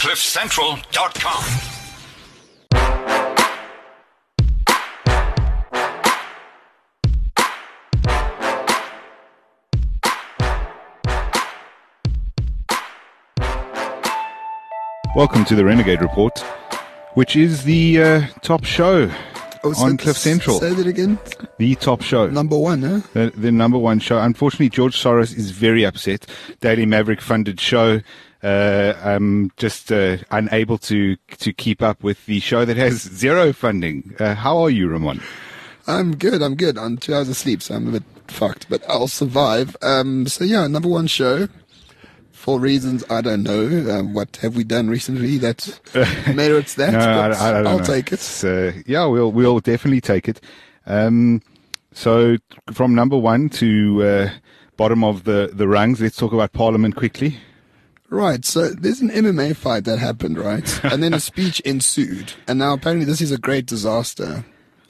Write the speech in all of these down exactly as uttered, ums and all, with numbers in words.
cliff central dot com. Welcome to the Renegade Report, which is the uh, top show oh, on Cliff Central. Say that again. The top show. Number one, huh? The, the number one show. Unfortunately, George Soros is very upset. Daily Maverick funded show. Uh, I'm just uh, unable to to keep up with the show that has zero funding. Uh, how are you, Ramon? I'm good. I'm good. I'm two hours of sleep, so I'm a bit fucked, but I'll survive. Um, so yeah, number one show. For reasons I don't know. Um, what have we done recently that merits that? no, I, I don't I'll know. take it. Uh, yeah, we'll we'll definitely take it. Um, so from number one to uh, bottom of the, the rungs, let's talk about Parliament quickly. Right, so there's an M M A fight that happened, right? And then a speech ensued. And now apparently this is a great disaster.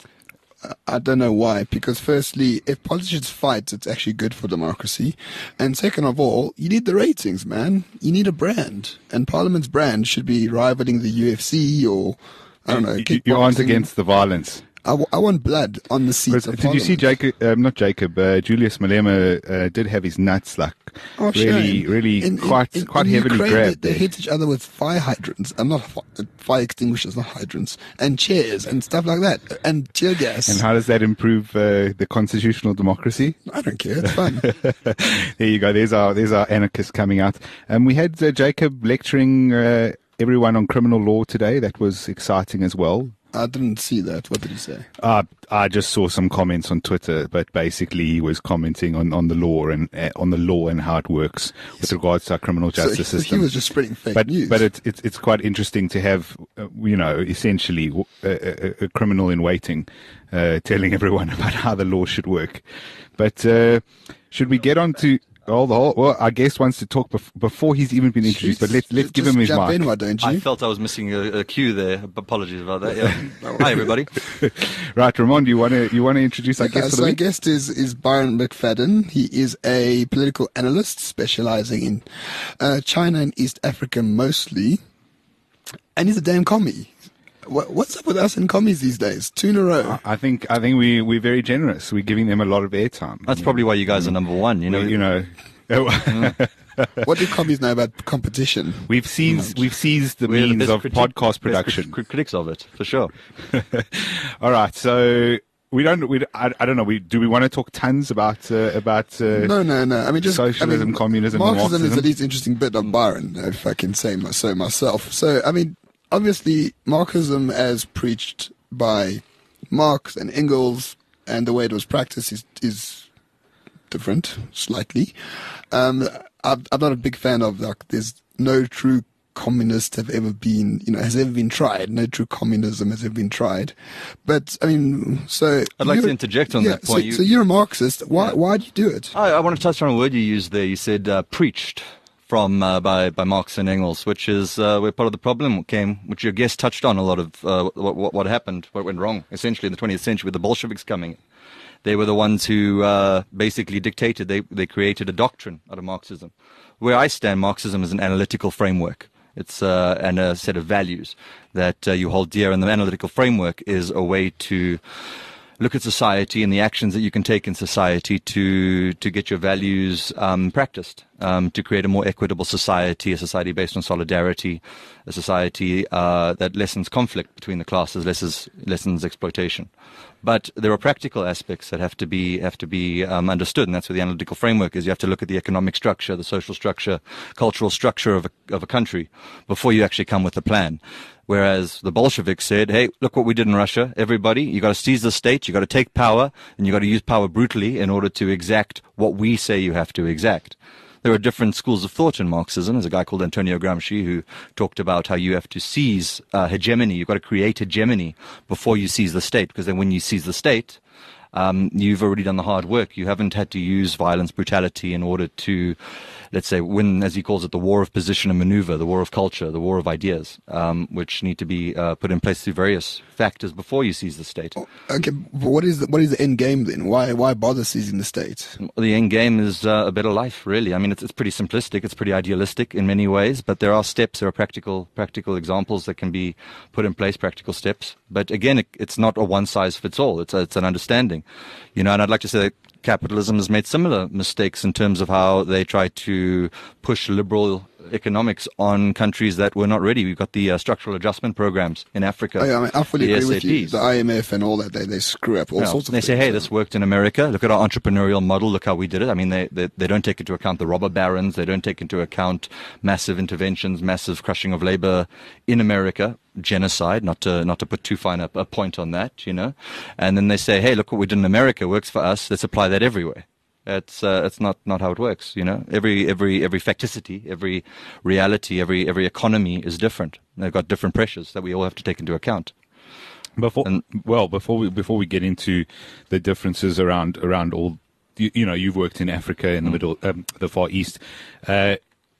I don't know why, because firstly, if politicians fight, it's actually good for democracy. And second of all, you need the ratings, man. You need a brand. And Parliament's brand should be rivaling the U F C or, I don't know. You, you aren't against the violence. I, w- I want blood on the seats of Did Parliament. you see Jacob, um, not Jacob, uh, Julius Malema uh, did have his nuts like oh, really, shame. really in, quite in, in, quite in heavily Ukraine, grabbed. They, they there. hit each other with fire hydrants. I'm not fire extinguishers, not hydrants, and chairs and stuff like that, and tear gas. And how does that improve uh, the constitutional democracy? I don't care. It's fun. There you go. There's our there's our anarchist coming out. And um, we had uh, Jacob lecturing uh, everyone on criminal law today. That was exciting as well. I didn't see that. What did he say? Uh, I just saw some comments on Twitter, but basically he was commenting on, on the law and uh, on the law and how it works with regards to our criminal justice so, system. So he was just spreading fake but, news. But it's, it's it's quite interesting to have, uh, you know, essentially a, a, a criminal in waiting uh, telling everyone about how the law should work. But uh, should we get on to... All the whole, well, our guest wants to talk bef- before he's even been introduced, but let's let's Just give him his jump mic. in, why don't you? I felt I was missing a, a cue there. Apologies about that. Yeah. Hi, everybody. Right, Ramon, do you want to you want to introduce our Okay, guest for so the our week? guest is, is Byron McFadden. He is a political analyst specializing in uh, China and East Africa mostly, and he's a damn commie. What, what's up with us and commies these days? Two in a row. I think I think we we're very generous. We're giving them a lot of airtime. That's probably why you guys are number one. You know, We- you know. What do commies know about competition? We've seized we've seized the we're the means best of critic- podcast best production. crit- critics of it, for sure. All right, so we don't we I, I don't know. We do we want to talk tons about uh, about uh, No, no, no. I mean, just socialism, I mean, communism, and Marxism is Marxism? the least interesting bit of Byron, if I can say my- so myself. So, I mean, obviously, Marxism, as preached by Marx and Engels, and the way it was practiced is is different, slightly. Um, I'm, I'm not a big fan of like. There's no true communist have ever been, you know, has ever been tried. No true communism has ever been tried. But I mean, so I'd like to you're- interject on yeah, that point. So, You- so you're a Marxist. Why? Yeah. Why do you do it? I, I want to touch on a word you used there. You said uh, preached from uh, by by Marx and Engels, which is uh, where part of the problem came, which your guest touched on a lot of uh, what, what, what happened, what went wrong, essentially in the twentieth century with the Bolsheviks coming in. They were the ones who uh, basically dictated. They they created a doctrine out of Marxism. Where I stand, Marxism is an analytical framework. It's uh, and a set of values that uh, you hold dear, and the analytical framework is a way to look at society and the actions that you can take in society to to get your values um, practiced, um, to create a more equitable society, a society based on solidarity, a society uh, that lessens conflict between the classes, lessens, lessens exploitation. But there are practical aspects that have to be have to be um, understood, and that's where the analytical framework is. You have to look at the economic structure, the social structure, cultural structure of a, of a country before you actually come with a plan. Whereas the Bolsheviks said, hey, look what we did in Russia. Everybody, you got to seize the state, you got to take power, and you got to use power brutally in order to exact what we say you have to exact. There are different schools of thought in Marxism. There's a guy called Antonio Gramsci who talked about how you have to seize uh, hegemony. You've got to create hegemony before you seize the state, because then when you seize the state, um, you've already done the hard work. You haven't had to use violence, brutality in order to let's say, win, as he calls it, the war of position and maneuver, the war of culture, the war of ideas, um, which need to be uh, put in place through various factors before you seize the state. Okay, but what is the, what is the end game then? Why why bother seizing the state? The end game is uh, a better life, really. I mean, it's, it's pretty simplistic, it's pretty idealistic in many ways, but there are steps, there are practical practical examples that can be put in place, practical steps. But again, it, it's not a one-size-fits-all. It's, a, it's an understanding, you know. And I'd like to say that capitalism has made similar mistakes in terms of how they try to push liberal economics on countries that were not ready. We've got the uh, structural adjustment programs in Africa. Oh, yeah, I, mean, I fully the agree S A Ps. with you. The I M F and all that, they, they screw up all Yeah. sorts of They things. say, hey, so- this worked in America. Look at our entrepreneurial model. Look how we did it. I mean, they, they, they don't take into account the robber barons. They don't take into account massive interventions, massive crushing of labor in America, genocide, not to, not to put too fine a, a point on that, you know. And then they say, hey, look what we did in America works for us. Let's apply that everywhere. It's uh, it's not, not how it works, you know. Every every every facticity, every reality, every every economy is different. They've got different pressures that we all have to take into account. Before, And- well, before we before we get into the differences around around all, you, you know, you've worked in Africa, in the Mm. Middle, um, the Far East. Uh,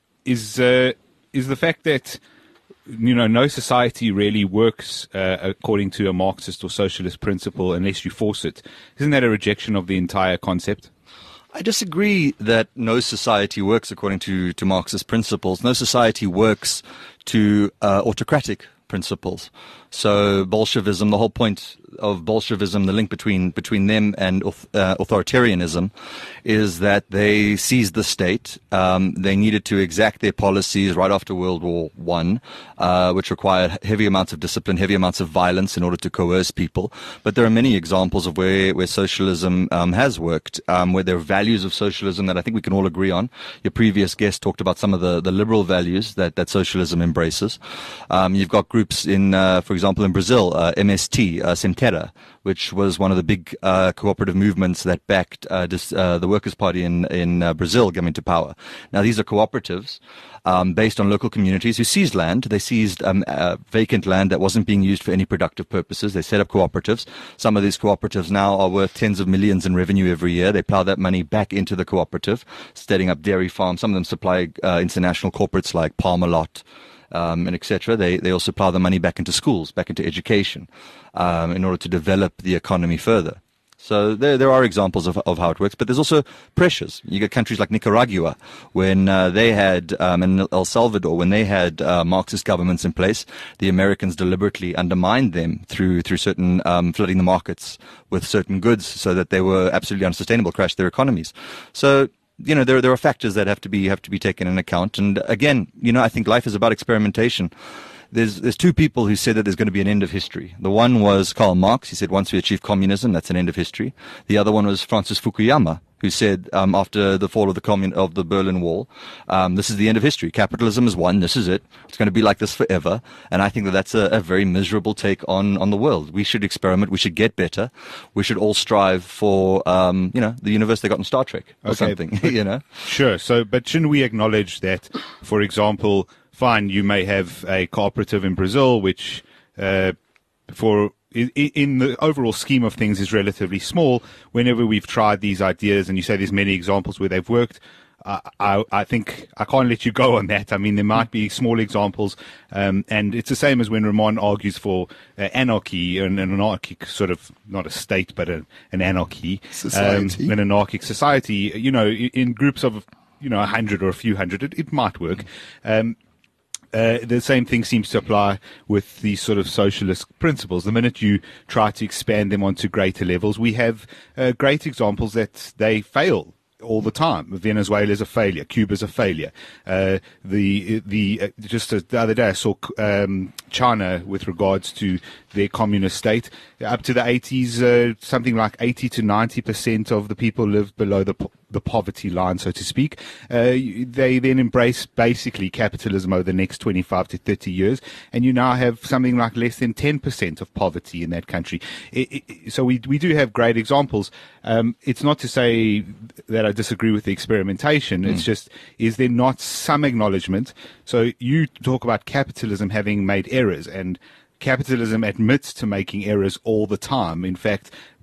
is uh, is the fact that you know no society really works uh, according to a Marxist or socialist principle unless you force it? Isn't that a rejection of the entire concept? I disagree that no society works according to, to Marxist principles. No society works to uh, autocratic principles. So Bolshevism, the whole point of Bolshevism, the link between between them and uh, authoritarianism, is that they seized the state. Um, they needed to exact their policies right after World War One, uh, which required heavy amounts of discipline, heavy amounts of violence in order to coerce people. But there are many examples of where where socialism um, has worked, um, where there are values of socialism that I think we can all agree on. Your previous guest talked about some of the, the liberal values that, that socialism embraces. Um, you've got groups in, uh, for example, in Brazil, uh, M S T, uh, Sem Terra, which was one of the big uh, cooperative movements that backed uh, dis, uh, the Workers' Party in, in uh, Brazil coming to power. Now, these are cooperatives um, based on local communities who seized land. They seized um, uh, vacant land that wasn't being used for any productive purposes. They set up cooperatives. Some of these cooperatives now are worth tens of millions in revenue every year. They plow that money back into the cooperative, setting up dairy farms. Some of them supply uh, international corporates like Parmalat, Um, and et cetera. They they also plow the money back into schools, back into education, um, in order to develop the economy further. So there there are examples of of how it works, but there's also pressures. You get countries like Nicaragua, when uh, they had, um, and El Salvador, when they had uh, Marxist governments in place, the Americans deliberately undermined them through through certain um, flooding the markets with certain goods, so that they were absolutely unsustainable, crashed their economies. So, you know, there there are factors that have to be have to be taken in account. And again, you know, I think life is about experimentation. There's there's two people who said that there's going to be an end of history. The one was Karl Marx. He said once we achieve communism, that's an end of history. The other one was Francis Fukuyama, who said um, after the fall of the commun- of the Berlin Wall, um, this is the end of history. Capitalism is won. This is it. It's going to be like this forever. And I think that that's a, a very miserable take on, on the world. We should experiment. We should get better. We should all strive for, um, you know, the universe they got in Star Trek or Okay. something, you know? Sure. So, but shouldn't we acknowledge that, for example, fine, you may have a cooperative in Brazil, which, uh, for in, in the overall scheme of things, is relatively small. Whenever we've tried these ideas, and you say there's many examples where they've worked, uh, I, I think I can't let you go on that. I mean, there might be small examples, um, and it's the same as when Ramon argues for uh, anarchy, an, an anarchic sort of, not a state, but a, an anarchy, Society. um, an anarchic society. You know, in, in groups of, you know, a hundred or a few hundred, it, it might work. Um, Uh, the same thing seems to apply with these sort of socialist principles. The minute you try to expand them onto greater levels, we have uh, great examples that they fail all the time. Venezuela is a failure. Cuba's a failure. Uh, the the uh, just the other day I saw um, China with regards to their communist state. Up to the eighties, uh, something like eighty to ninety percent of the people lived below the po- the poverty line, so to speak. Uh, they then embrace basically capitalism over the next twenty-five to thirty years, and you now have something like less than ten percent of poverty in that country. It, it, so we we do have great examples. Um, it's not to say that I disagree with the experimentation. It's just, is there not some acknowledgement? So you talk about capitalism having made errors, and capitalism admits to making errors all the time. In fact,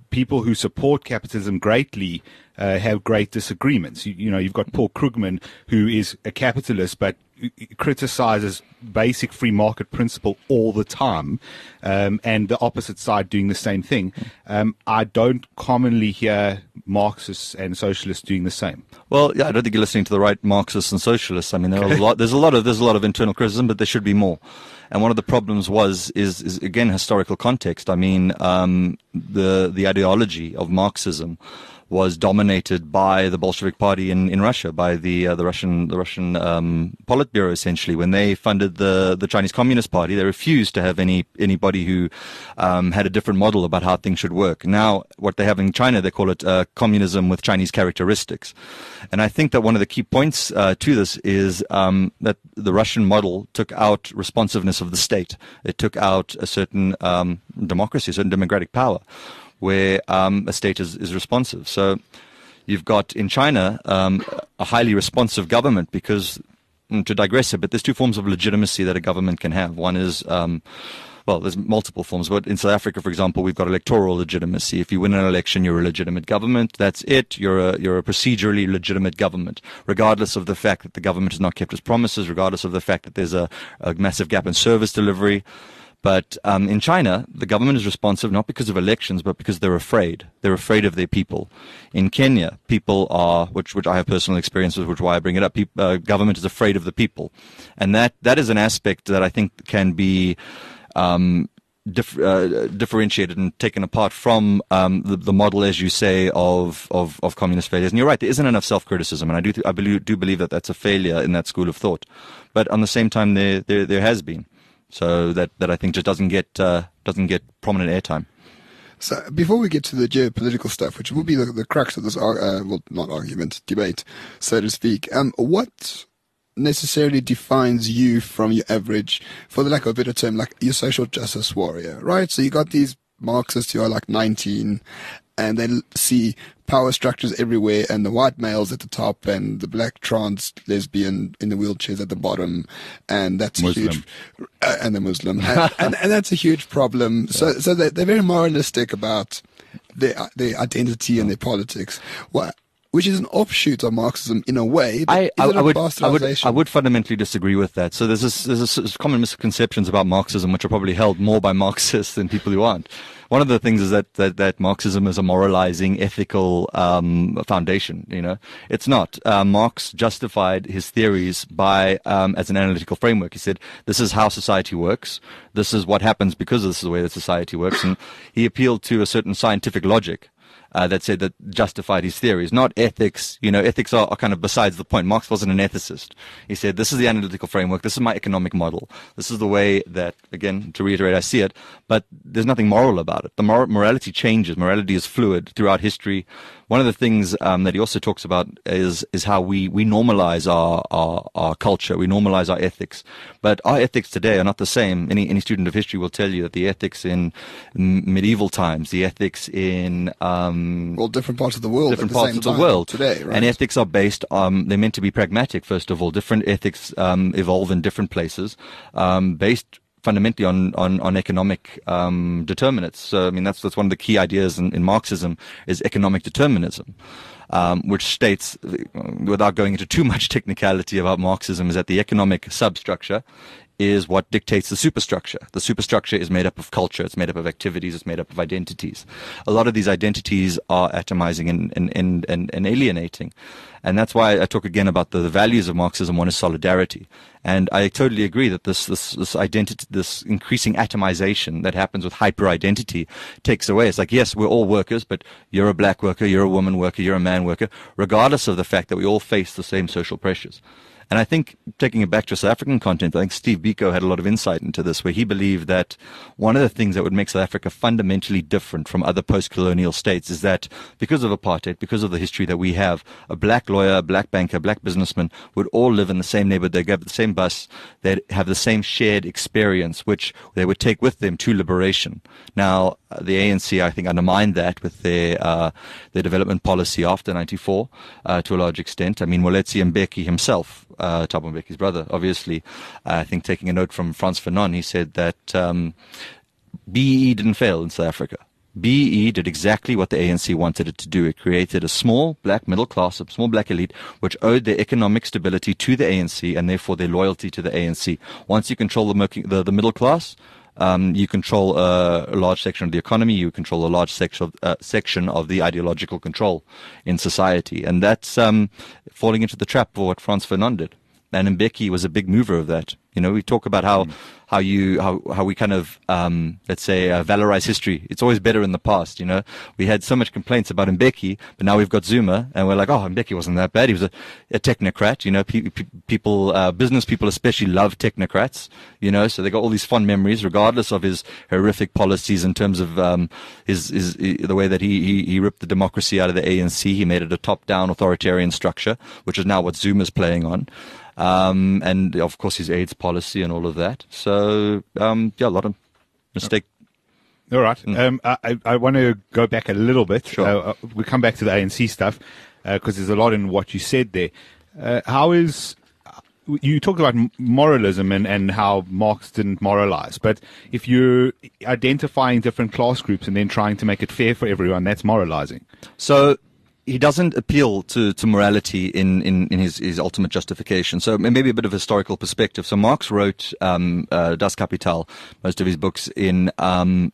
people who support capitalism greatly uh, have great disagreements. You, you know, you've got Paul Krugman, who is a capitalist, but criticizes basic free market principle all the time, um, and the opposite side doing the same thing. Um, I don't commonly hear Marxists and socialists doing the same. Well, yeah, I don't think you're listening to the right Marxists and socialists. I mean, there are a lot. There's a lot of there's a lot of internal criticism, but there should be more. And one of the problems was is, is again historical context. I mean, um, the the ideology of Marxism was dominated by the Bolshevik Party in, in Russia, by the uh, the Russian the Russian um, Politburo. Essentially, when they funded the the Chinese Communist Party, they refused to have any anybody who um, had a different model about how things should work. Now, what they have in China, they call it uh, communism with Chinese characteristics. And I think that one of the key points uh, to this is um, that the Russian model took out responsiveness of the state. It took out a certain um, democracy, a certain democratic power, where um, a state is, is responsive. So you've got in China um, a highly responsive government because, to digress a bit, there's two forms of legitimacy that a government can have. One is, um, well, there's multiple forms, but in South Africa, for example, we've got electoral legitimacy. If you win an election, you're a legitimate government. That's it. You're a, you're a procedurally legitimate government, regardless of the fact that the government has not kept its promises, regardless of the fact that there's a, a massive gap in service delivery. But um, in China, the government is responsive not because of elections, but because they're afraid. They're afraid of their people. In Kenya, people are, which which I have personal experience with, which is why I bring it up. Pe- uh, government is afraid of the people, and that that is an aspect that I think can be um, dif- uh, differentiated and taken apart from um, the, the model, as you say, of, of of communist failures. And you're right, there isn't enough self-criticism, and I do th- I believe, do believe that that's a failure in that school of thought. But on the same time, there there, there has been. So that, that I think just doesn't get uh, doesn't get prominent airtime. So before we get to the geopolitical stuff, which will be the, the crux of this, uh, well, not argument, debate, so to speak, um, what necessarily defines you from your average, for the lack of a better term, like your social justice warrior, right? So you got these Marxists who are like nineteen, and they see power structures everywhere, and the white males at the top, and the black trans lesbian in the wheelchairs at the bottom, and that's Muslim. huge, uh, and the Muslim, and, and, and that's a huge problem. Yeah. So, so they're, they're very moralistic about their their identity and their politics. What? Which is an offshoot of Marxism in a way. But I, is I, it a I, would, I, would, bastardization? I would fundamentally disagree with that. So there's this, there's this common misconceptions about Marxism, which are probably held more by Marxists than people who aren't. One of the things is that, that, that Marxism is a moralizing, ethical um, foundation. You know, it's not. Uh, Marx justified his theories by um, as an analytical framework. He said, "This is how society works. This is what happens because this is the way that society works." And he appealed to a certain scientific logic. Uh, that said that justified his theories, not ethics. You know, ethics are, are kind of besides the point. Marx wasn't an ethicist. He said, this is the analytical framework. This is my economic model. This is the way that, again, to reiterate, I see it. But there's nothing moral about it. The mor- morality changes. Morality is fluid throughout history. One of the things um, that he also talks about is is how we, we normalize our, our our culture. We normalize our ethics. But our ethics today are not the same. Any any student of history will tell you that the ethics in medieval times, the ethics in um, well, different parts of the world, different at the parts same of the time world today, right? And ethics are based. Um, they're meant to be pragmatic. First of all, different ethics um, evolve in different places, um, based fundamentally on, on, on economic um, determinants. So, I mean, that's that's one of the key ideas in, in Marxism is economic determinism, um, which states, without going into too much technicality about Marxism, is that the economic substructure is what dictates the superstructure. The superstructure is made up of culture, it's made up of activities, it's made up of identities. A lot of these identities are atomizing and, and, and, and, and alienating. And that's why I talk again about the, the values of Marxism. One is solidarity. And I totally agree that this, this, this identity, this increasing atomization that happens with hyper-identity takes away. It's like, yes, we're all workers, but you're a black worker, you're a woman worker, you're a man worker, regardless of the fact that we all face the same social pressures. And I think, taking it back to South African content, I think Steve Biko had a lot of insight into this, where he believed that one of the things that would make South Africa fundamentally different from other post-colonial states is that because of apartheid, because of the history that we have, a black lawyer, a black banker, a black businessman would all live in the same neighborhood, they'd get the same bus, they'd have the same shared experience, which they would take with them to liberation. Now, the A N C, I think, undermined that with their uh, their development policy after ninety-four, uh, to a large extent. I mean, Moletsi Mbeki himself, uh, Thabo Mbeki's brother, obviously, uh, I think taking a note from Frantz Fanon, he said that um, B E E didn't fail in South Africa. B E E did exactly what the A N C wanted it to do. It created a small black middle class, a small black elite, which owed their economic stability to the A N C and therefore their loyalty to the A N C. Once you control the, merc- the, the middle class, um, you control a, a large section of the economy, you control a large section of, uh, section of the ideological control in society. And that's um, falling into the trap of what Frantz Fanon did. And Mbeki was a big mover of that. You know, we talk about how, mm. how you, how, how we kind of, um, let's say, uh, valorize history. It's always better in the past, you know. We had so much complaints about Mbeki, but now we've got Zuma, and we're like, oh, Mbeki wasn't that bad. He was a, a technocrat, you know. Pe- pe- people, uh, business people especially love technocrats, you know, so they got all these fond memories, regardless of his horrific policies in terms of, um, his, his, the way that he, he, he ripped the democracy out of the A N C. He made it a top-down authoritarian structure, which is now what Zuma's playing on. Um, and of course his AIDS policy and all of that. So, um, yeah, a lot of mistake. All right. Mm. Um, I, I want to go back a little bit. Sure. Uh, we come back to the A N C stuff because uh, there's a lot in what you said there. Uh, how is you talked about moralism and, and how Marx didn't moralize, but if you're identifying different class groups and then trying to make it fair for everyone, that's moralizing. So he doesn't appeal to, to morality in, in, in his, his ultimate justification. So maybe a bit of historical perspective. So Marx wrote um, uh, Das Kapital, most of his books, in um,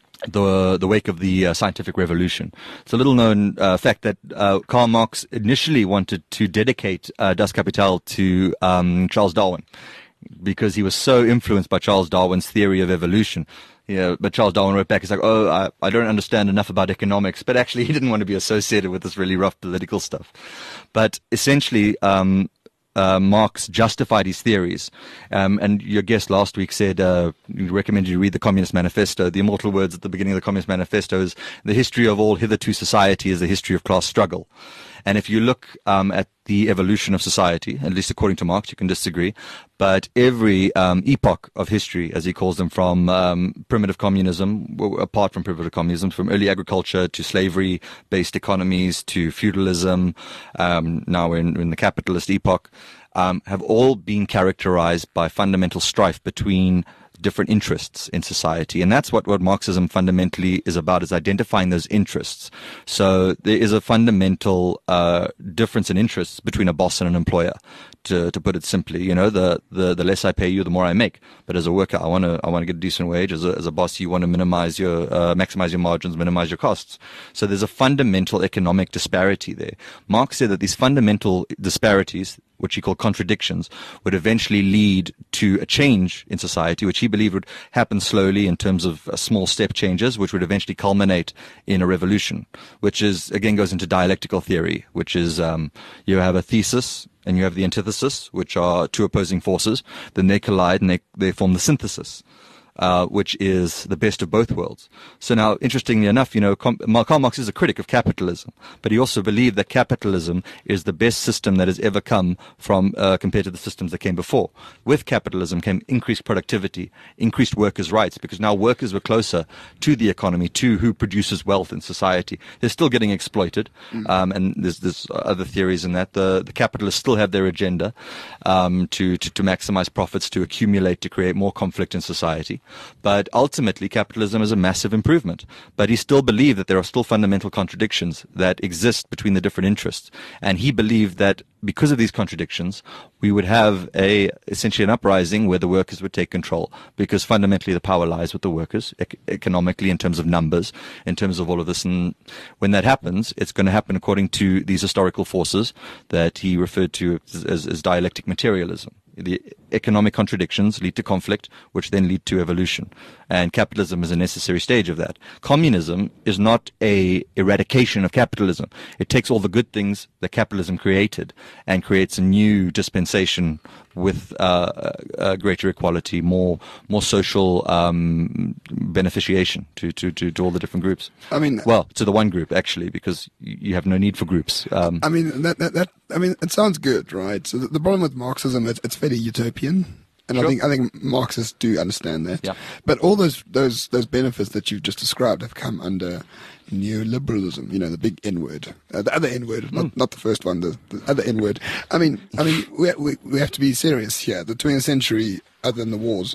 the the wake of the uh, scientific revolution. It's a little known uh, fact that uh, Karl Marx initially wanted to dedicate uh, Das Kapital to um, Charles Darwin, because he was so influenced by Charles Darwin's theory of evolution. Yeah, but Charles Darwin wrote back, he's like, oh, I, I don't understand enough about economics. But actually, he didn't want to be associated with this really rough political stuff. But essentially, um, uh, Marx justified his theories. Um, and your guest last week said, uh, you recommended you read the Communist Manifesto. The immortal words at the beginning of the Communist Manifesto is, the history of all hitherto society is the history of class struggle. And if you look um, at the evolution of society, at least according to Marx, you can disagree, but every um, epoch of history, as he calls them, from um, primitive communism, apart from primitive communism, from early agriculture to slavery-based economies to feudalism, um, now we're in, we're in the capitalist epoch, um, have all been characterized by fundamental strife between different interests in society. And that's what, what Marxism fundamentally is about, is identifying those interests. So there is a fundamental uh, difference in interests between a boss and an employer, to, to put it simply. You know, the, the, the less I pay you, the more I make. But as a worker, I want to I want to get a decent wage. As a, as a boss, you want to minimize your, uh, maximize your margins, minimize your costs. So there's a fundamental economic disparity there. Marx said that these fundamental disparities, which he called contradictions, would eventually lead to a change in society, which he believed would happen slowly in terms of uh, small step changes, which would eventually culminate in a revolution, which is, again, goes into dialectical theory, which is um, you have a thesis and you have the antithesis, which are two opposing forces. Then they collide and they, they form the synthesis. Uh, which is the best of both worlds. So now, interestingly enough, you know, Karl Marx is a critic of capitalism, but he also believed that capitalism is the best system that has ever come from, uh, compared to the systems that came before. With capitalism came increased productivity, increased workers' rights, because now workers were closer to the economy, to who produces wealth in society. They're still getting exploited, um, and there's, there's other theories in that. The, the capitalists still have their agenda um, to, to, to maximize profits, to accumulate, to create more conflict in society. But ultimately, capitalism is a massive improvement. But he still believed that there are still fundamental contradictions that exist between the different interests. And he believed that because of these contradictions, we would have a essentially an uprising where the workers would take control, because fundamentally the power lies with the workers, ec- economically, in terms of numbers, in terms of all of this. And when that happens, it's going to happen according to these historical forces that he referred to as, as, as dialectic materialism. The economic contradictions lead to conflict, which then lead to evolution. And capitalism is a necessary stage of that. Communism is not a eradication of capitalism. It takes all the good things that capitalism created and creates a new dispensation with uh, uh, greater equality, more more social um, beneficiation to, to, to, to all the different groups. I mean, well, to the one group, actually, because you have no need for groups. Um, I mean, that, that, that, I mean, it sounds good, right? So the, the problem with Marxism, it's, it's fairly utopian. And Sure. I think I think Marxists do understand that. Yeah. But all those those those benefits that you've just described have come under neoliberalism. You know, the big N word, uh, the other N word, not Mm. not the first one, the, the other N word. I mean, I mean, we, we we have to be serious here. The twentieth century, other than the wars,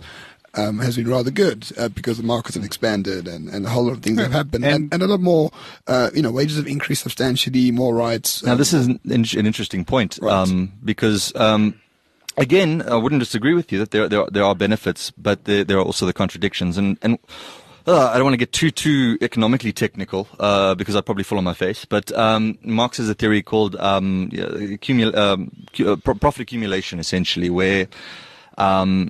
um, has been rather good uh, because the markets have expanded and, and a whole lot of things Yeah. have happened. And- And, and a lot more, uh, you know, wages have increased substantially, more rights. Now, um, this is an, an interesting point Right. um, because, um, again, I wouldn't disagree with you that there there, there are benefits, but there, there are also the contradictions. And, and uh, I don't want to get too too economically technical uh, because I'd probably fall on my face. But um, Marx has a theory called um, yeah, accumul- um, cu- uh, pro- profit accumulation, essentially, where um,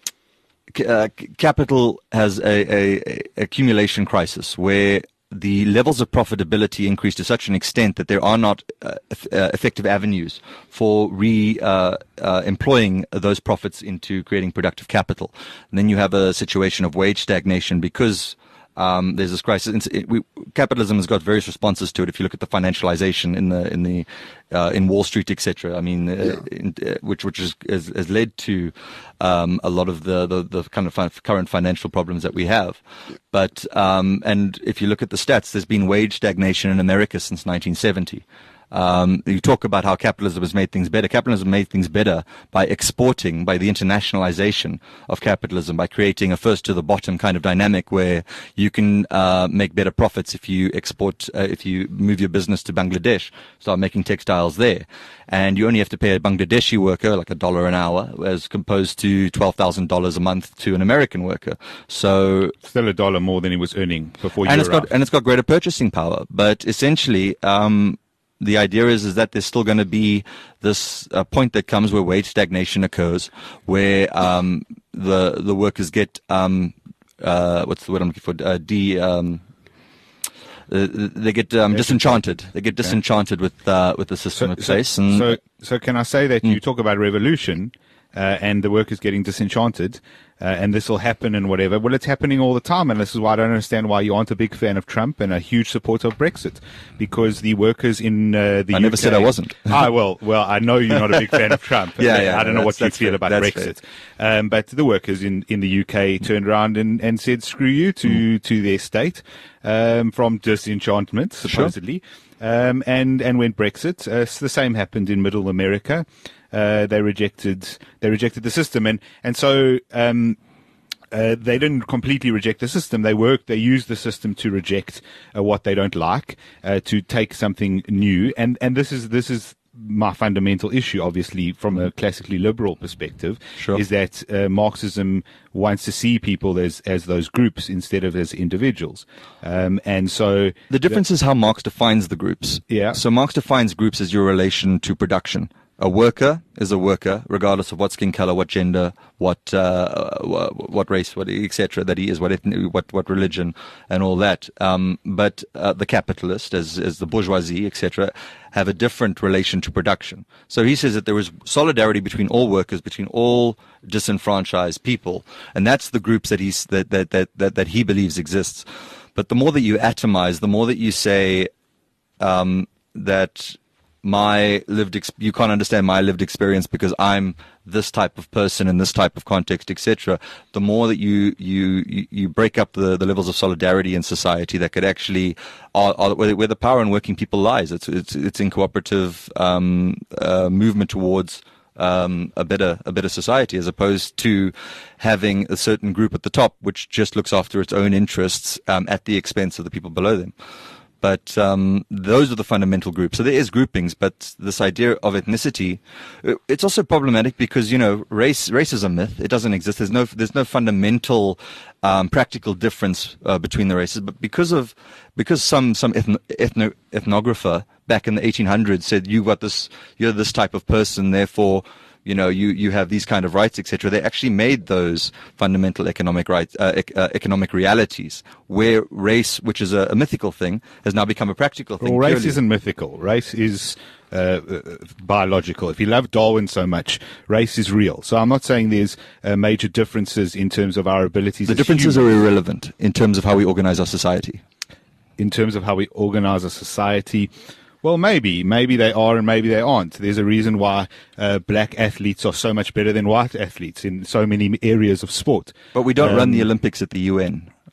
c- uh, c- capital has a, a, a accumulation crisis where the levels of profitability increase to such an extent that there are not uh, eff- uh, effective avenues for re uh, uh, employing those profits into creating productive capital. And then you have a situation of wage stagnation because um, there's this crisis. It's- It, we, capitalism has got various responses to it. If you look at the financialization in the in the uh, in Wall Street, et cetera. I mean, uh, in, uh, which which is, has, has led to um, a lot of the, the, the kind of fi- current financial problems that we have. But um, and if you look at the stats, there's been wage stagnation in America since nineteen seventy. Um, you talk about how capitalism has made things better. Capitalism made things better by exporting, by the internationalization of capitalism, by creating a first to the bottom kind of dynamic where you can uh, make better profits if you export, uh, if you move your business to Bangladesh, start making textiles there. And you only have to pay a Bangladeshi worker like a dollar an hour as opposed to twelve thousand dollars a month to an American worker. So Still a dollar more than he was earning before you and it's arrived. got and it's got greater purchasing power. But essentially, um, the idea is is that there's still going to be this uh, point that comes where wage stagnation occurs, where um, the the workers get um, uh, what's the word I'm looking for? Uh, de um, uh, they get um, disenchanted. They get disenchanted with uh, with the system at place. And so, so can I say that you talk about revolution uh, and the workers getting disenchanted, uh, and this will happen and whatever? Well, it's happening all the time, and this is why I don't understand why you aren't a big fan of Trump and a huge supporter of Brexit, because the workers in uh, the I U K, never said I wasn't. ah, well, well, I know you're not a big fan of Trump. Yeah, and yeah, I don't know that's- what you that's feel fair. about That's Brexit, um, but the workers in, in the U K turned around and, and said screw you to Mm. to their state um, from disenchantment, supposedly. Um, and, and when Brexit, uh, the same happened in Middle America. Uh, they rejected they rejected the system, and and so um, uh, they didn't completely reject the system. They worked. They used the system to reject uh, what they don't like, uh, to take something new. And and this is this is my fundamental issue, obviously, from a classically liberal perspective, Sure. is that uh, Marxism wants to see people as as those groups instead of as individuals. Um, and so The difference is how Marx defines the groups. Yeah. So Marx defines groups as your relation to production. A worker is a worker, regardless of what skin color, what gender, what uh, wha- what race, what et cetera that he is, what ethnic, what what religion, and all that. Um, but uh, the capitalist, as as the bourgeoisie, et cetera, have a different relation to production. So he says that there is solidarity between all workers, between all disenfranchised people, and that's the groups that he's that that that that, that he believes exists. But the more that you atomize, the more that you say um, that my lived ex- you can't understand my lived experience because I'm this type of person in this type of context, et cetera. The more that you you you you break up the, the levels of solidarity in society that could actually are, are where, where the power in working people lies. It's it's it's in cooperative um, uh, movement towards um, a better a better society, as opposed to having a certain group at the top which just looks after its own interests um, at the expense of the people below them. But um, those are the fundamental groups. So there is groupings, but this idea of ethnicity, uh, it's also problematic because, you know, race race is a myth. It doesn't exist. There's no there's no fundamental um, practical difference uh, between the races. But because of because some some ethno, ethno, ethnographer back in the eighteen hundreds said you got this you're this type of person, therefore, you know, you, you have these kind of rights, et cetera. They actually made those fundamental economic rights, uh, ec- uh, economic realities, where race, which is a, a mythical thing, has now become a practical thing. Well, race purely. isn't mythical. Race is uh, uh, biological. If you love Darwin so much, race is real. So I'm not saying there's uh, major differences in terms of our abilities. The as differences humans. are irrelevant in terms of how we organize our society. In terms of how we organize a society. Well, maybe. Maybe they are and maybe they aren't. There's a reason why uh, black athletes are so much better than white athletes in so many areas of sport. But we don't run Um, the Olympics at the U N.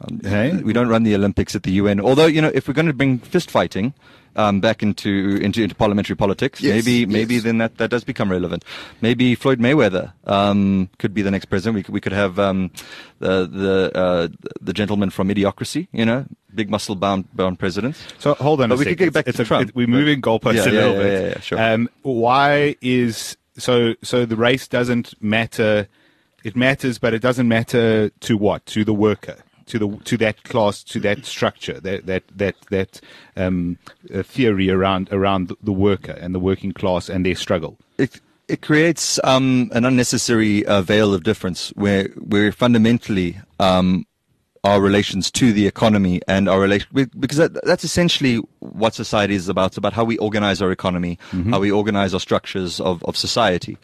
Um, Hey? We don't run the Olympics at the U N. Although, you know, if we're going to bring fist fighting um, back into, into into parliamentary politics, Yes, maybe maybe yes. then that, that does become relevant. Maybe Floyd Mayweather um, could be the next president. We could, we could have um, the the uh, the gentleman from Idiocracy, you know, big muscle bound bound presidents. So hold on But a we second. could get back it's to a, Trump. it- we're moving goalposts Yeah, a yeah, little yeah, bit. yeah, yeah, sure. Um, why is so? So the race doesn't matter. It matters, but it doesn't matter to what? To the worker, to the to that class, to that structure, that that that that um, uh, theory around around the worker and the working class and their struggle. It it creates um, an unnecessary uh, veil of difference where where fundamentally um, our relations to the economy and our relation, because that, that's essentially what society is about. It's about how we organize our economy, how we organize our structures of, of society.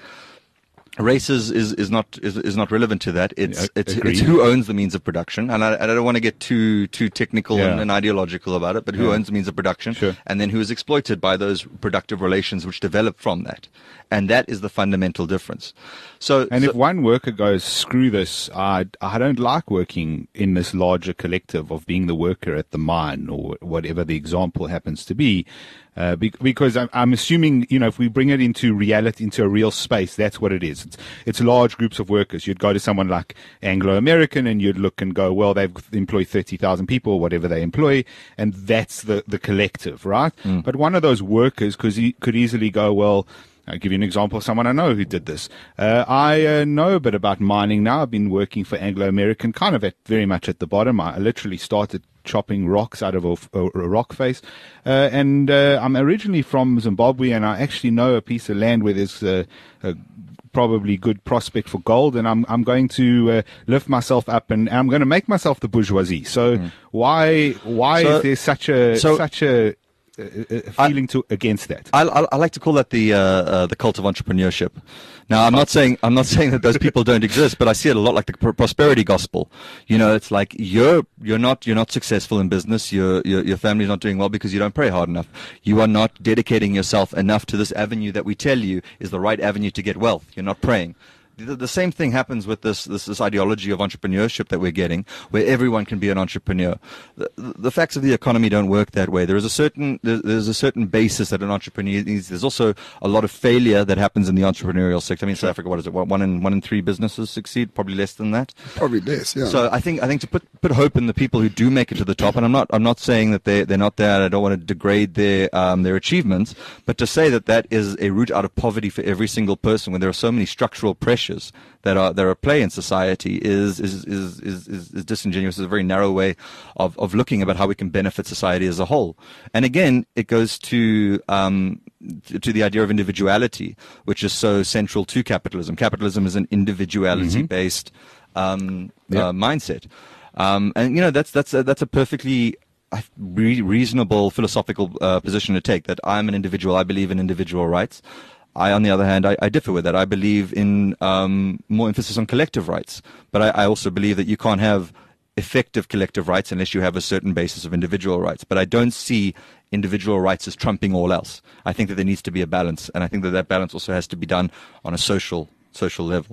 Race is, is, is not is, is not relevant to that. It's Yeah, it's, agreed. it's who owns the means of production, and I, and I don't want to get too too technical Yeah. and, and ideological about it. But who Yeah. owns the means of production, Sure. and then who is exploited by those productive relations which develop from that, and that is the fundamental difference. So, And so if one worker goes, screw this, I, I don't like working in this larger collective of being the worker at the mine or whatever the example happens to be, uh, be, because I'm, I'm assuming, you know, if we bring it into reality, into a real space, that's what it is. It's, it's large groups of workers. You'd go to someone like Anglo-American and you'd look and go, well, they've employed thirty thousand people or whatever they employ, and that's the, the collective, right? But one of those workers could, e- could easily go, well, I'll give you an example of someone I know who did this. Uh, I uh, know a bit about mining now. I've been working for Anglo-American, kind of at very much at the bottom. I literally started chopping rocks out of a, a, a rock face. Uh, and uh, I'm originally from Zimbabwe, and I actually know a piece of land where there's uh, a probably good prospect for gold, and I'm I'm going to uh, lift myself up, and, and I'm going to make myself the bourgeoisie. So why why So- is there such a so- such a, a, a feeling to against that? I, I, I like to call that the uh, uh, the cult of entrepreneurship. Now, I'm not saying I'm not saying that those people don't exist, but I see it a lot like the pr- prosperity gospel. You know, it's like you're you're not you're not successful in business. Your your your family's not doing well because you don't pray hard enough. You are not dedicating yourself enough to this avenue that we tell you is the right avenue to get wealth. You're not praying. The, the same thing happens with this, this this ideology of entrepreneurship that we're getting, where everyone can be an entrepreneur. The, the, the facts of the economy don't work that way. There is a certain there, there's a certain basis that an entrepreneur needs. There's also a lot of failure that happens in the entrepreneurial sector. I mean, South Africa, what is it? One in one in three businesses succeed, probably less than that. Probably less, yeah. So I think I think to put put hope in the people who do make it to the top, and I'm not I'm not saying that they they're not there. And I don't want to degrade their um, their achievements, but to say that that is a route out of poverty for every single person, when there are so many structural pressures that are that are at play in society, is is is is, is, is disingenuous. It's a very narrow way of of looking about how we can benefit society as a whole. And again, it goes to um, to, to the idea of individuality, which is so central to capitalism. Capitalism is an individuality-based um, Yeah. uh, mindset, um, and you know that's that's a, that's a perfectly uh, re- reasonable philosophical uh, position to take. That I'm an individual. I believe in individual rights. I, on the other hand, I, I differ with that. I believe in um, more emphasis on collective rights, but I, I also believe that you can't have effective collective rights unless you have a certain basis of individual rights. But I don't see individual rights as trumping all else. I think that there needs to be a balance, and I think that that balance also has to be done on a social social level.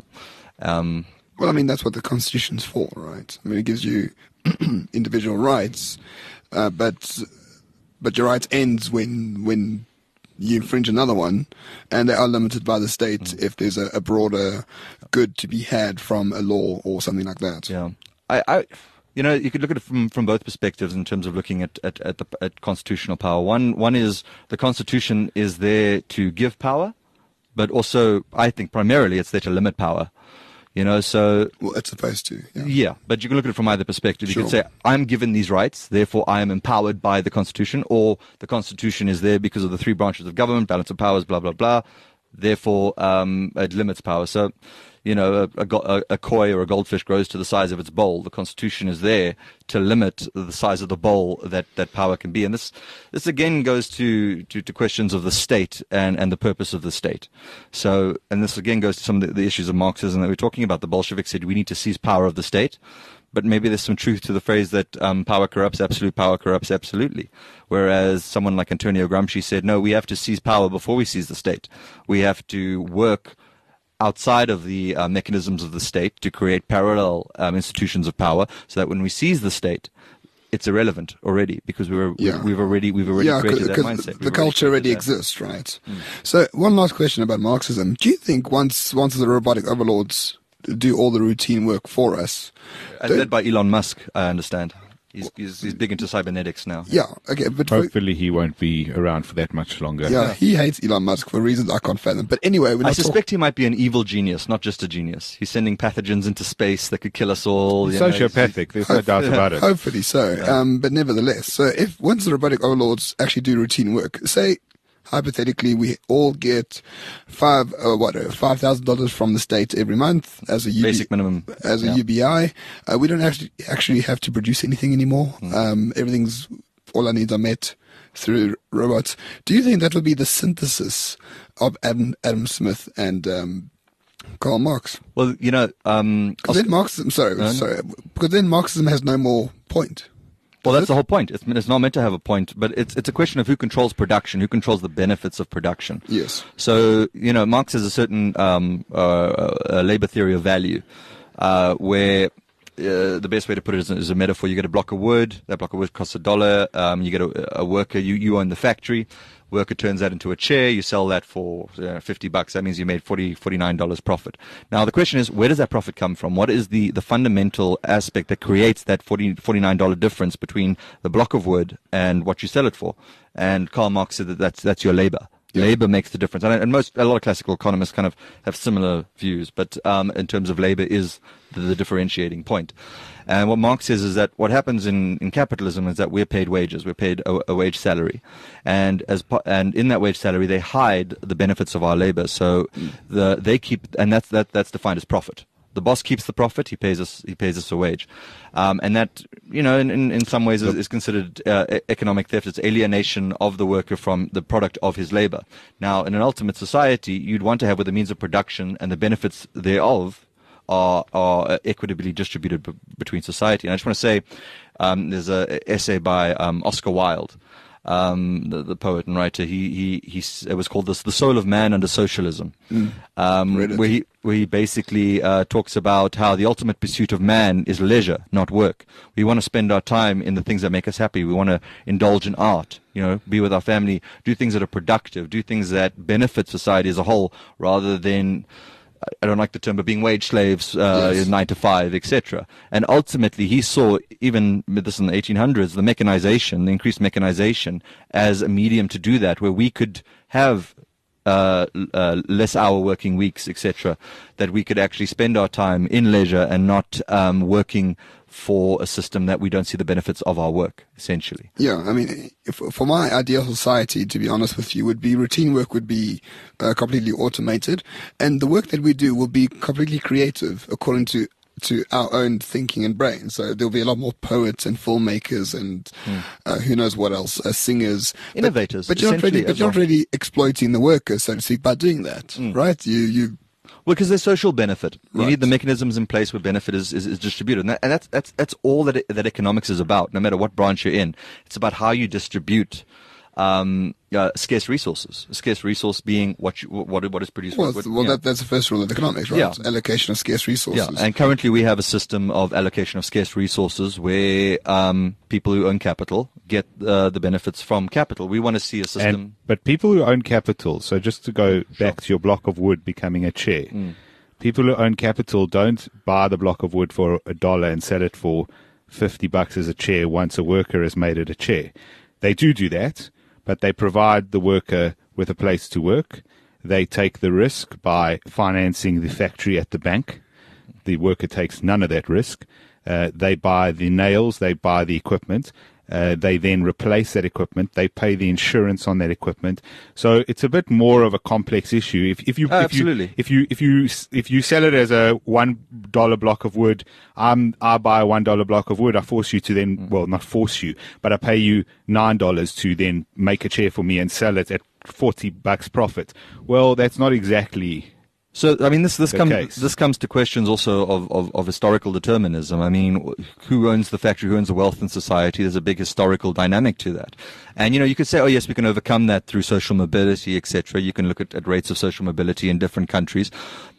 Um, Well, I mean, that's what the Constitution's for, right? I mean, it gives you individual rights, uh, but but your rights ends when when you infringe another one, and they are limited by the state Mm. if there's a, a broader good to be had from a law or something like that. Yeah, I, I, you know, you could look at it from, from both perspectives in terms of looking at at at, the, at constitutional power. One one is the Constitution is there to give power, but also I think primarily it's there to limit power. You know, so Well, it's supposed to. Yeah. yeah, but you can look at it from either perspective. You Sure. could say, I'm given these rights, therefore I am empowered by the Constitution, or the Constitution is there because of the three branches of government, balance of powers, blah, blah, blah. Therefore, um, it limits power. So, you know, a, a, go- a, a koi or a goldfish grows to the size of its bowl. The Constitution is there to limit the size of the bowl that, that power can be. And this, this again goes to, to, to questions of the state and, and the purpose of the state. So, and this again goes to some of the, the issues of Marxism that we're talking about. The Bolsheviks said we need to seize power of the state. But maybe there's some truth to the phrase that um, power corrupts, absolute power corrupts absolutely. Whereas someone like Antonio Gramsci said, no, we have to seize power before we seize the state. We have to work outside of the uh, mechanisms of the state to create parallel um, institutions of power, so that when we seize the state, it's irrelevant already because we were Yeah. we've already we've already Yeah, created that because mindset. the We've culture already created that. exists, right? So, one last question about Marxism. Do you think once once the robotic overlords do all the routine work for us, And don't- led by Elon Musk, I understand. He's, he's, he's big into cybernetics now. yeah, okay, but for, Hopefully, he won't be around for that much longer. yeah, he hates Elon Musk for reasons I can't fathom. But anyway, we're I not talk- suspect he might be an evil genius, not just a genius. He's sending pathogens into space that could kill us all. you know, he's- Sociopathic. There's no doubt about it. Hopefully so. Um, but nevertheless, so if once the robotic overlords actually do routine work, say hypothetically we all get five, uh, what, uh, five thousand dollars from the state every month as a U B, Basic minimum. as a Yeah. U B I. Uh, we don't actually actually have to produce anything anymore. Mm. Um, everything's all our needs are met through robots. Do you think that would be the synthesis of Adam Adam Smith and um, Karl Marx? Well, you know, um, Because then Marxism, sorry, No, no. sorry, because then Marxism has no more point. well, that's the whole point. It's, it's not meant to have a point, but it's it's a question of who controls production, who controls the benefits of production. Yes. So, you know, Marx has a certain um, uh, uh, labor theory of value, uh, where uh, the best way to put it is, is a metaphor. You get a block of wood. That block of wood costs a dollar. Um, you get a, a worker. You, you own the factory. Worker turns that into a chair. You sell that for uh, fifty bucks. That means you made forty, forty-nine dollars profit. Now, the question is, where does that profit come from? What is the, the fundamental aspect that creates that forty, forty-nine dollars difference between the block of wood and what you sell it for? And Karl Marx said that that's, that's your labor. Labor makes the difference, and, and most a lot of classical economists kind of have similar views. But um, in terms of labor, is the, the differentiating point. And what Marx says is that what happens in, in capitalism is that we're paid wages, we're paid a, a wage salary, and as po- and in that wage salary they hide the benefits of our labor. So the they keep, and that's that that's defined as profit. The boss keeps the profit. He pays us. He pays us a wage, um, and that, you know, in, in, in some ways is, is considered uh, e- economic theft. It's alienation of the worker from the product of his labor. Now, in an ultimate society, you'd want to have where the means of production and the benefits thereof are are equitably distributed b- between society. And I just want to say, um, there's a essay by um, Oscar Wilde. Um, the, the poet and writer, he, he, he, s- it was called this, The Soul of Man Under Socialism, um, Read it. where he, where he basically, uh, talks about how the ultimate pursuit of man is leisure, not work. We want to spend our time in the things that make us happy. We want to indulge in art, you know, be with our family, do things that are productive, do things that benefit society as a whole, rather than, I don't like the term, but being wage slaves, uh, Yes. nine to five, et cetera. And ultimately, he saw, even with this in the eighteen hundreds, the mechanization, the increased mechanization, as a medium to do that, where we could have uh, l- uh, less hour working weeks, et cetera. That we could actually spend our time in leisure and not um, working for a system that we don't see the benefits of our work, essentially. Yeah, I mean, if, for my ideal society, to be honest with you, would be routine work would be uh, completely automated, and the work that we do will be completely creative according to to our own thinking and brain. So there'll be a lot more poets and filmmakers and uh, who knows what else, uh, singers, But- Innovators, But, you're not really, essentially, but as you're not well. really exploiting the workers, so to speak, by doing that, right? You you Well, because there's social benefit. You Right. need the mechanisms in place where benefit is, is, is distributed. And, that, and that's, that's, that's all that, it, that economics is about, no matter what branch you're in. It's about how you distribute um, uh, scarce resources. A scarce resource being what, you, what, what is produced. well, what, well you know. that, that's the first rule of economics, right? Yeah. Allocation of scarce resources. Yeah, and currently we have a system of allocation of scarce resources where um, people who own capital get uh, the benefits from capital. We want to see a system. And, but people who own capital, so just to go back to your block of wood becoming a chair, people who own capital don't buy the block of wood for a dollar and sell it for fifty bucks as a chair once a worker has made it a chair. They do do that, but they provide the worker with a place to work. They take the risk by financing the factory at the bank. The worker takes none of that risk. Uh, they buy the nails, they buy the equipment. Uh, they then replace that equipment. They pay the insurance on that equipment. So it's a bit more of a complex issue. If, if you, Oh, if you, absolutely. if you, if you, if you sell it as a one dollar block of wood, I'm, I buy a one dollar block of wood. I force you to then, well, not force you, but I pay you nine dollars to then make a chair for me and sell it at forty bucks profit. Well, that's not exactly. So, I mean, this this the comes case. this comes to questions also of, of, of historical determinism. I mean, who owns the factory? Who owns the wealth in society? There's a big historical dynamic to that. And, you know, you could say, oh, yes, we can overcome that through social mobility, et cetera. You can look at, at rates of social mobility in different countries.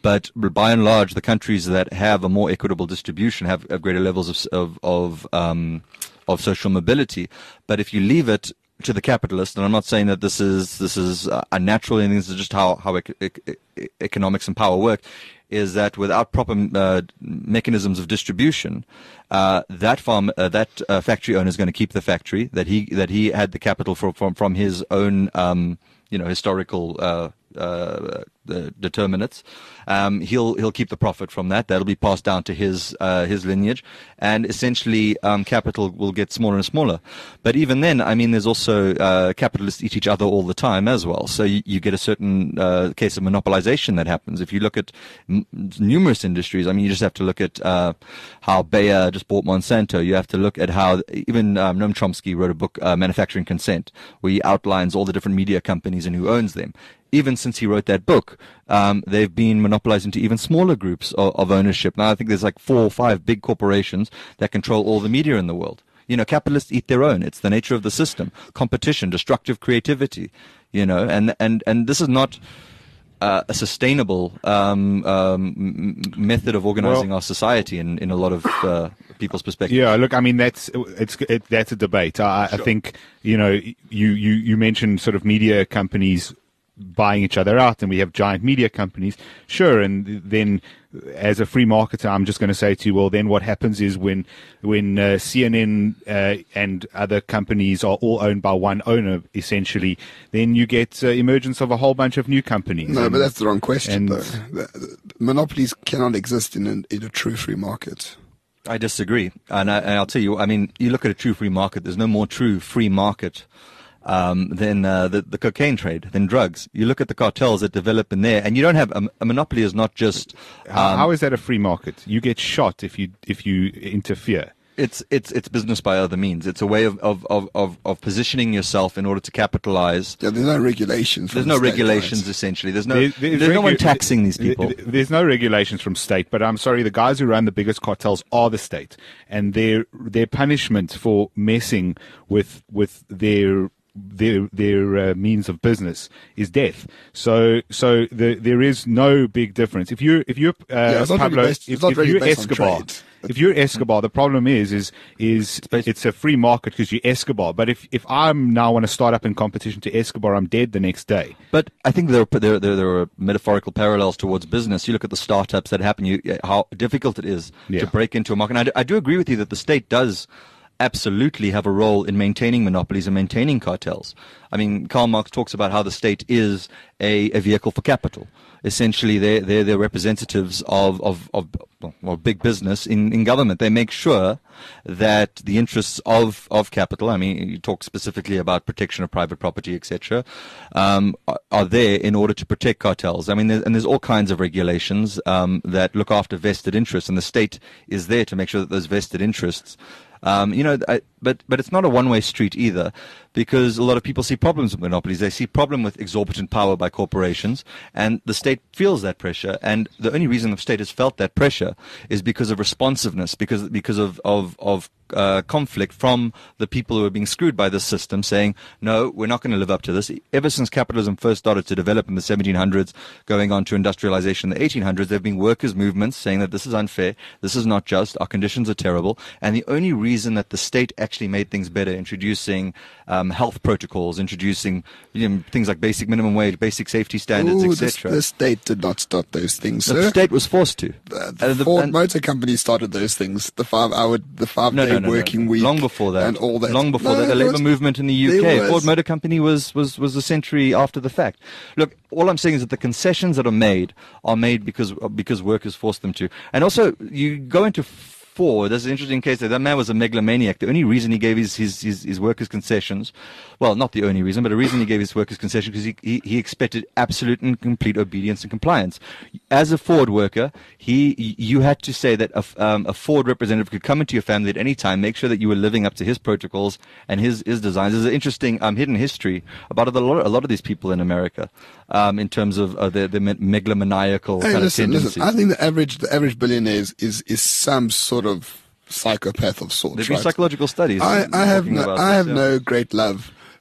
But by and large, the countries that have a more equitable distribution have, have greater levels of of of, um, of social mobility. But if you leave it to the capitalist, and I'm not saying that this is this is uh, unnatural, and this is just how how ec- ec- economics and power work, is that without proper uh, mechanisms of distribution, uh, that farm, uh, that uh, factory owner is going to keep the factory that he that he had the capital for, from from his own um, you know historical uh, uh, uh, determinants. Um, he'll he'll keep the profit from that. That'll be passed down to his uh, his lineage, and essentially um, capital will get smaller and smaller. But even then, I mean, there's also uh, capitalists eat each other all the time as well. So you, you get a certain uh, case of monopolization that happens. If you look at m- numerous industries, I mean, you just have to look at uh, how Bayer just bought Monsanto. You have to look at how even um, Noam Chomsky wrote a book, uh, Manufacturing Consent, where he outlines all the different media companies and who owns them. Even since he wrote that book, um, they've been monopolized into even smaller groups of, of ownership. Now, I think there's like four or five big corporations that control all the media in the world. You know, capitalists eat their own. It's the nature of the system. Competition, destructive creativity, you know, and, and, and this is not uh, a sustainable um, um, m- method of organizing Well, our society in, in a lot of uh, people's perspective. Yeah, look, I mean that's it's it, that's a debate. I, I think you know you, you you mentioned sort of media companies buying each other out, and we have giant media companies. Sure, and then as a free marketer, I'm just going to say to you, well, then what happens is when when uh, C N N uh, and other companies are all owned by one owner, essentially, then you get uh, emergence of a whole bunch of new companies. No, and, but that's the wrong question, and- though. The, the, monopolies cannot exist in, an, in a true free market. I disagree. And, I, and I'll tell you, I mean, you look at a true free market, there's no more true free market um, than uh, the, the cocaine trade, than drugs. You look at the cartels that develop in there, and you don't have a, a monopoly is not just. Um, how, how is that a free market? You get shot if you if you interfere. It's it's it's business by other means. It's a way of of, of, of, of positioning yourself in order to capitalize. Yeah, there's no regulations. There's from no the state, regulations right? essentially. There's no There- there's, there's no one regu- taxing these there- people. There's no regulations from state, but I'm sorry, the guys who run the biggest cartels are the state, and their their punishment for messing with with their their their uh, means of business is death. So so the, there is no big difference. If you if you're uh, Yeah, it's not Pablo, really based- if, it's not if really you're based on Escobar. trade. If you're Escobar, the problem is, is, is based- it's a free market because you're Escobar. But if, if I'm now want to start up in competition to Escobar, I'm dead the next day. But I think there are, there, there, there are metaphorical parallels towards business. You look at the startups that happen, you, how difficult it is Yeah. to break into a market. And I do, I do agree with you that the state does absolutely have a role in maintaining monopolies and maintaining cartels. I mean, Karl Marx talks about how the state is a, a vehicle for capital. Essentially, they're, they're, they're representatives of, of, of, well, big business in, in government. They make sure that the interests of, of capital, I mean, you talk specifically about protection of private property, et cetera, um, are, are there in order to protect cartels. I mean, there, and there's all kinds of regulations um, that look after vested interests, and the state is there to make sure that those vested interests Um, you know, I, but but it's not a one-way street either, because a lot of people see problems with monopolies. They see problem with exorbitant power by corporations, and the state feels that pressure. And the only reason the state has felt that pressure is because of responsiveness, because because of of of uh, conflict from the people who are being screwed by this system, saying, no, we're not going to live up to this. Ever since capitalism first started to develop in the seventeen hundreds, going on to industrialization in the eighteen hundreds, there have been workers' movements saying that this is unfair, this is not just, our conditions are terrible. And the only reason that the state actually made things better, introducing um, health protocols, introducing you know, things like basic minimum wage, basic safety standards, Ooh, et the, cetera. the state did not start those things, The sir. state was forced to. The, the Uh, the- Ford and- Motor Company started those things. The five-hour, the No, five-day no, no, working no. week, Long before that. and all that. Long before No, that, the there labour was- movement in the U K. there was- Ford Motor Company was, was, was a century after the fact. Look, all I'm saying is that the concessions that are made are made because because workers force them to. And also, you go into Ford, there's an interesting case that that man was a megalomaniac. The only reason he gave his, his, his, his workers concessions, well, not the only reason, but a reason he gave his workers concessions because he, he, he expected absolute and complete obedience and compliance. As a Ford worker, he you had to say that a, um, a Ford representative could come into your family at any time, make sure that you were living up to his protocols and his, his designs. There's an interesting um, hidden history about a lot, a lot of these people in America um, in terms of uh, their, their megalomaniacal Hey, kind listen, of tendencies. listen. I think the average, the average billionaire is, is, is some sort of psychopath of sorts. There've been right? psychological studies. I, I have talking no, about I this, have yeah. no great love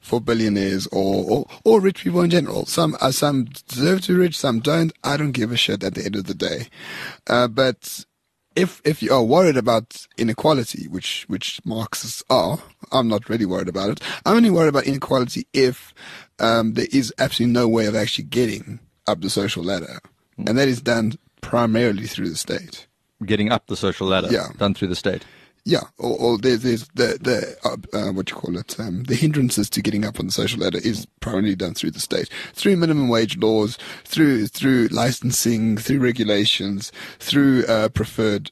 for billionaires or, or, or rich people in general. Some uh, some deserve to be rich, some don't. I don't give a shit at the end of the day. Uh, but if if you are worried about inequality, which which Marxists are, I'm not really worried about it. I'm only worried about inequality if um, there is absolutely no way of actually getting up the social ladder, mm. and that is done primarily through the state. Getting up the social ladder, yeah. done through the state. Yeah, or, or there's, there's the the uh, uh, what you call it, um, the hindrances to getting up on the social ladder is primarily done through the state, through minimum wage laws, through through licensing, through regulations, through uh, preferred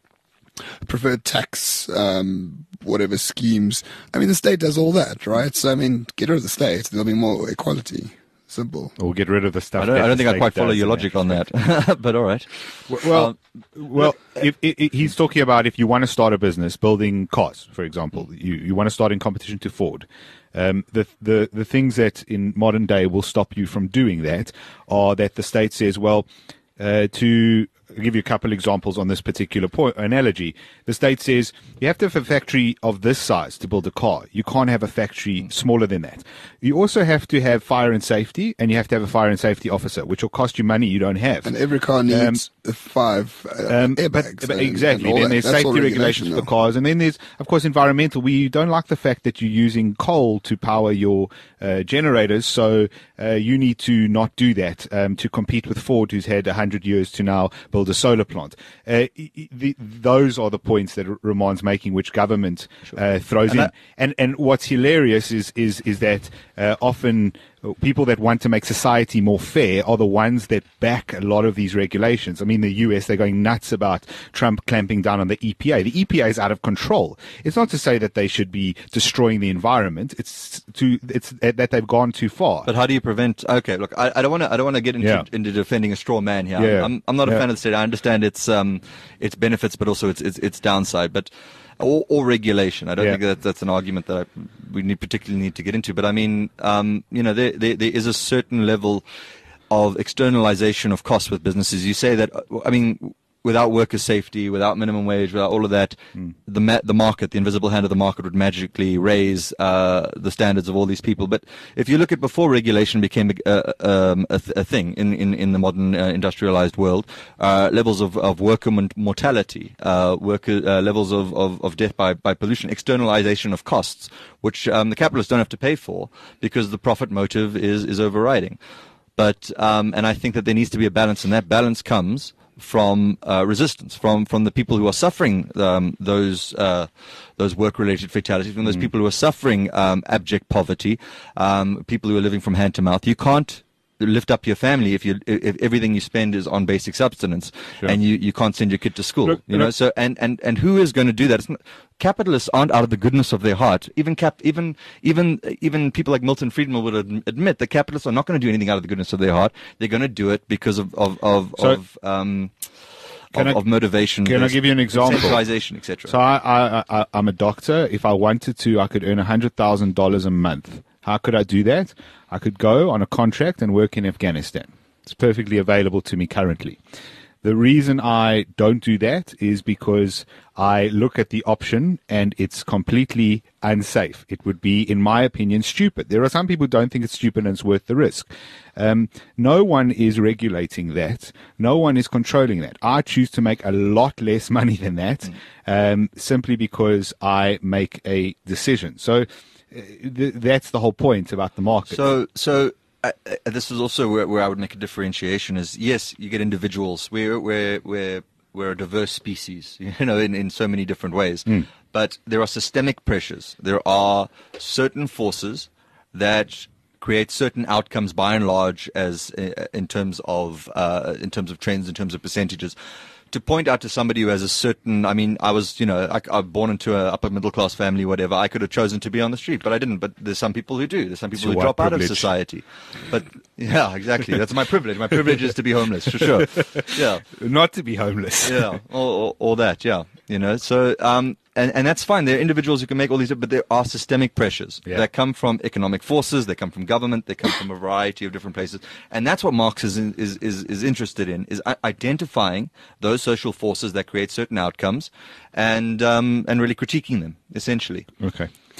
preferred tax, um, whatever schemes. I mean, the state does all that, right? So I mean, get rid of the state, there'll be more equality. Simple. Or get rid of the stuff. I don't, that I don't the think I quite follow does your in logic that on that, but all right. Well, Um, well, if, if, if he's talking about if you want to start a business building cars, for example, you, you want to start in competition to Ford. Um, the, the, the things that in modern day will stop you from doing that are that the state says, well, uh, to I'll give you a couple examples on this particular point, analogy. The state says you have to have a factory of this size to build a car. You can't have a factory smaller than that. You also have to have fire and safety, and you have to have a fire and safety officer, which will cost you money you don't have. And every car needs um, five uh, um, airbags. But, but and, exactly. and then that. there's That's safety regulations for the cars, and then there's, of course, environmental. We don't like the fact that you're using coal to power your uh, generators, so uh, you need to not do that um, to compete with Ford, who's had one hundred years to now build a solar plant. Uh, the, those are the points that Ramon's making, which government uh, throws and in. that- And and what's hilarious is is is that uh, often people that want to make society more fair are the ones that back a lot of these regulations. I mean, the U S, they're going nuts about Trump clamping down on the E P A. The E P A is out of control. It's not to say that they should be destroying the environment. It's to it's that they've gone too far. But how do you prevent? Okay, look, I, I don't want to. I don't want to get into Yeah. into defending a straw man here. Yeah. I'm I'm not a Yeah. fan of the state. I understand its um its benefits, but also its its, its downside. But or, or regulation. I don't Yeah. think that that's an argument that I, we need particularly need to get into. But I mean, um, you know, there, there there is a certain level of externalization of costs with businesses. You say that. I mean, without worker safety, without minimum wage, without all of that, mm. the ma- the market, the invisible hand of the market would magically raise uh, the standards of all these people. But if you look at before regulation became a, a, um, a, th- a thing in, in, in the modern uh, industrialized world, uh, levels of, of worker mortality, uh, worker uh, levels of, of, of death by, by pollution, externalization of costs, which um, the capitalists don't have to pay for because the profit motive is, is overriding. But um, and I think that there needs to be a balance, and that balance comes from uh, resistance, from from the people who are suffering um, those uh, those work-related fatalities, from those mm. people who are suffering um, abject poverty, um, people who are living from hand to mouth. You can't lift up your family if you if everything you spend is on basic subsistence, sure. and you, you can't send your kid to school. Look, you know, look. so and, and, and who is going to do that? It's not, capitalists aren't out of the goodness of their heart. Even cap even even even people like Milton Friedman would ad- admit that capitalists are not going to do anything out of the goodness of their heart. They're going to do it because of of of, so, of um Can of, I, of motivation. Can I give you an example? Centralization, et cetera. So I, I, I, I'm a doctor. If I wanted to, I could earn one hundred thousand dollars a month. How could I do that? I could go on a contract and work in Afghanistan. It's perfectly available to me currently. The reason I don't do that is because I look at the option and it's completely unsafe. It would be, in my opinion, stupid. There are some people who don't think it's stupid and it's worth the risk. Um, no one is regulating that. No one is controlling that. I choose to make a lot less money than that mm. um, simply because I make a decision. So uh, th- that's the whole point about the market. So, so. Uh, this is also where, where I would make a differentiation is, yes, you get individuals. We're, we're, we're, we're a diverse species, you know, in, in so many different ways. Mm. But there are systemic pressures. There are certain forces that create certain outcomes by and large as uh, in terms of uh, in terms of trends, in terms of percentages. To point out to somebody who has a certain, I mean, I was, you know, I, I was born into an upper middle class family, whatever. I could have chosen to be on the street, but I didn't. But there's some people who do. There's some people who drop privilege. out of society. But yeah, exactly. That's my privilege. My privilege is to be homeless, for sure. Yeah, not to be homeless. yeah, or, or, or that. Yeah, you know. So um, and and that's fine. There are individuals who can make all these, but there are systemic pressures yeah. that come from economic forces. They come from government. They come from a variety of different places, and that's what Marx is is is, is interested in: is identifying those social forces that create certain outcomes, and um, and really critiquing them, essentially. Okay.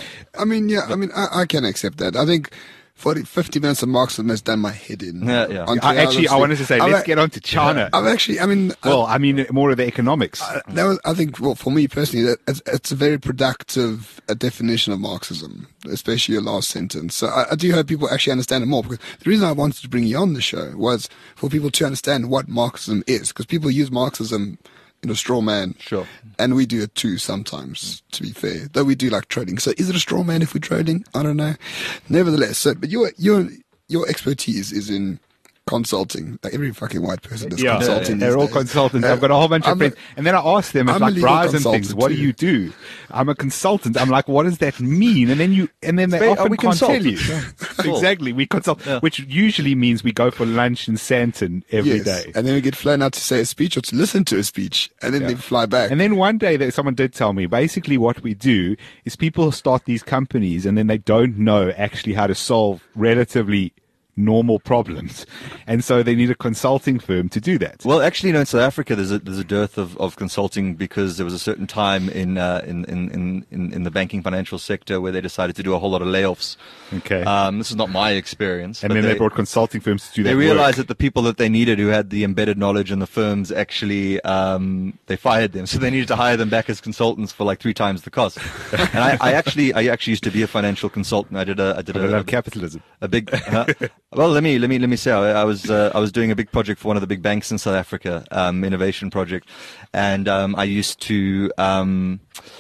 I mean, yeah, I mean, I, I can accept that. I think forty, fifty minutes of Marxism has done my head in. Yeah, yeah. On I, actually, I wanted to say, I've let's a- get on to China. I've actually, I mean, well, I mean, more of the economics. Uh, that was, I think, well, for me personally, that it's, it's a very productive uh, definition of Marxism, especially your last sentence. So I, I do hope people actually understand it more, because the reason I wanted to bring you on the show was for people to understand what Marxism is, because people use Marxism in a straw man. Sure. And we do it too sometimes, to be fair, though we do like trading. So is it a straw man if we're trading? I don't know. Nevertheless, so, but your, your, your expertise is in consulting. Like every fucking white person is yeah, consulting. they're these all days. consultants. Uh, I've got a whole bunch of I'm a- friends. And then I ask them, it's I'm a like legal bras and things, consultant what do too. you do? I'm a consultant. I'm like, what does that mean? And then you, and then they Wait, are often we can't tell you. consultants? Cool. Exactly. We consult, Yeah. which usually means we go for lunch in Santon every yes. day. And then we get flown out to say a speech or to listen to a speech, and then Yeah. they fly back. And then one day that someone did tell me, basically what we do is people start these companies and then they don't know actually how to solve relatively normal problems. And so they need a consulting firm to do that. Well, actually, you know, in South Africa, there's a there's a dearth of, of consulting because there was a certain time in, uh, in, in, in, in in the banking financial sector where they decided to do a whole lot of layoffs. Okay. Um, this is not my experience. and but then they, brought consulting firms to do that They work. realized that the people that they needed who had the embedded knowledge in the firms actually, um, they fired them. So they needed to hire them back as consultants for like three times the cost. And I, I actually, I actually used to be a financial consultant. I did a, I did I a, love a, capitalism. a big, uh, well, let me, let me, let me say, I, I was, uh, I was doing a big project for one of the big banks in South Africa, um, innovation project. And, um, I used to, um,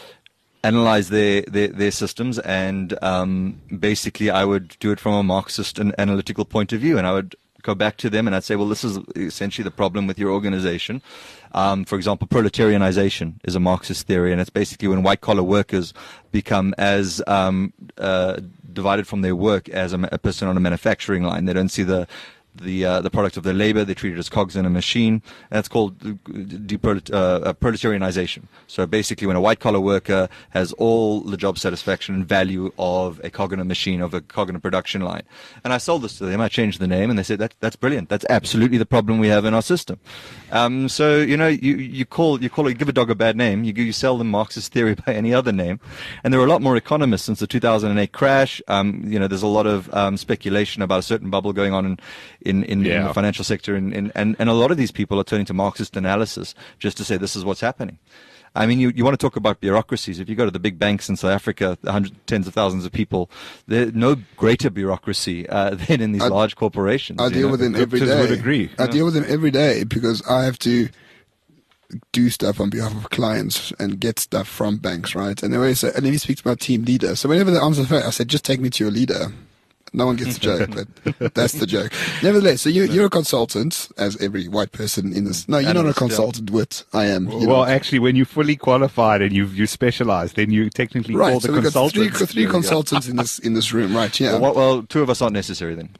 analyze their, their, their systems, and um, basically I would do it from a Marxist and analytical point of view, and I would go back to them and I'd say, well, this is essentially the problem with your organization. Um, for example, proletarianization is a Marxist theory, and it's basically when white-collar workers become as um, uh, divided from their work as a, a person on a manufacturing line. They don't see the the uh, the product of their labor. They treat it as cogs in a machine. And that's called deprolet- uh, proletarianization. So basically, when a white-collar worker has all the job satisfaction and value of a cog in a machine, of a cog in a production line. And I sold this to them. I changed the name, and they said, that, that's brilliant. That's absolutely the problem we have in our system. Um, so, you know, you, you call, you call it, you give a dog a bad name. You, you sell them Marxist theory by any other name. And there are a lot more economists since the two thousand eight crash. Um, you know, there's a lot of um, speculation about a certain bubble going on in, in, in, Yeah. in the financial sector. And, and, and, and a lot of these people are turning to Marxist analysis just to say this is what's happening. I mean, you, you want to talk about bureaucracies. If you go to the big banks in South Africa, hundreds, tens of thousands of people, there's no greater bureaucracy uh, than in these I- large corporations. I you deal know? with them every Doctors day. would agree. I deal with them every day because I have to do stuff on behalf of clients and get stuff from banks, right? And they always say, and then you speak to my team leader. So whenever they answer the phone, I said, just take me to your leader. No one gets the joke, but that's the joke. Nevertheless, so you, you're a consultant, as every white person in this. No, you're not a Analyst, yeah. consultant, Wit. I am. You're Well, not. actually, when you're fully qualified and you you specialize, then you technically call Right, the so we've got three, consultant. three consultants in this in this room, right? Yeah. Well, well, two of us aren't necessary then.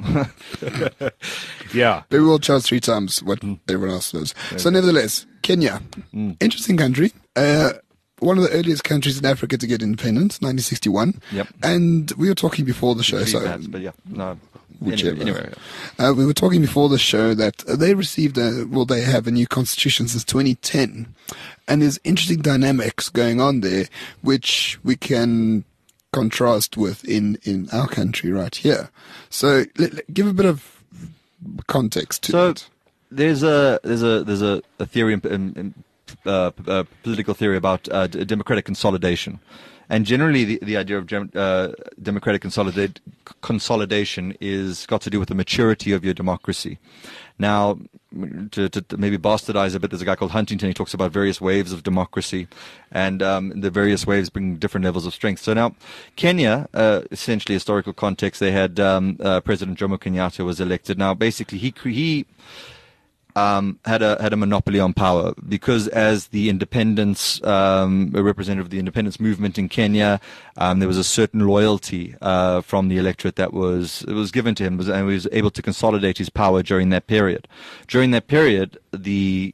Yeah. They will charge three times what everyone else does. So, nevertheless, Kenya, interesting country. Uh, one of the earliest countries in Africa to get independence, nineteen sixty-one. Yep. And we were talking before the show, Three so perhaps, but yeah, no. whichever. Anyway, anyway, yeah. Uh, we were talking before the show that they received a, well, they have a new constitution since twenty ten. And there's interesting dynamics going on there, which we can contrast with in, in our country right here. So let, let- give a bit of context to So it. there's a there's a there's a, a theory in, in, in uh, uh, political theory about uh, d- democratic consolidation, and generally the, the idea of gem- uh, democratic consolidate, consolidation is got to do with the maturity of your democracy. Now, to, to, to maybe bastardize a bit, there's a guy called Huntington. He talks about various waves of democracy, and um, the various waves bring different levels of strength. So now, Kenya, uh, essentially historical context, they had um, uh, President Jomo Kenyatta was elected. Now, basically, he cre- he um, had a had a monopoly on power because, as the independence um, a representative of the independence movement in Kenya, um, there was a certain loyalty uh, from the electorate that was it was given to him, and he was able to consolidate his power during that period. During that period, the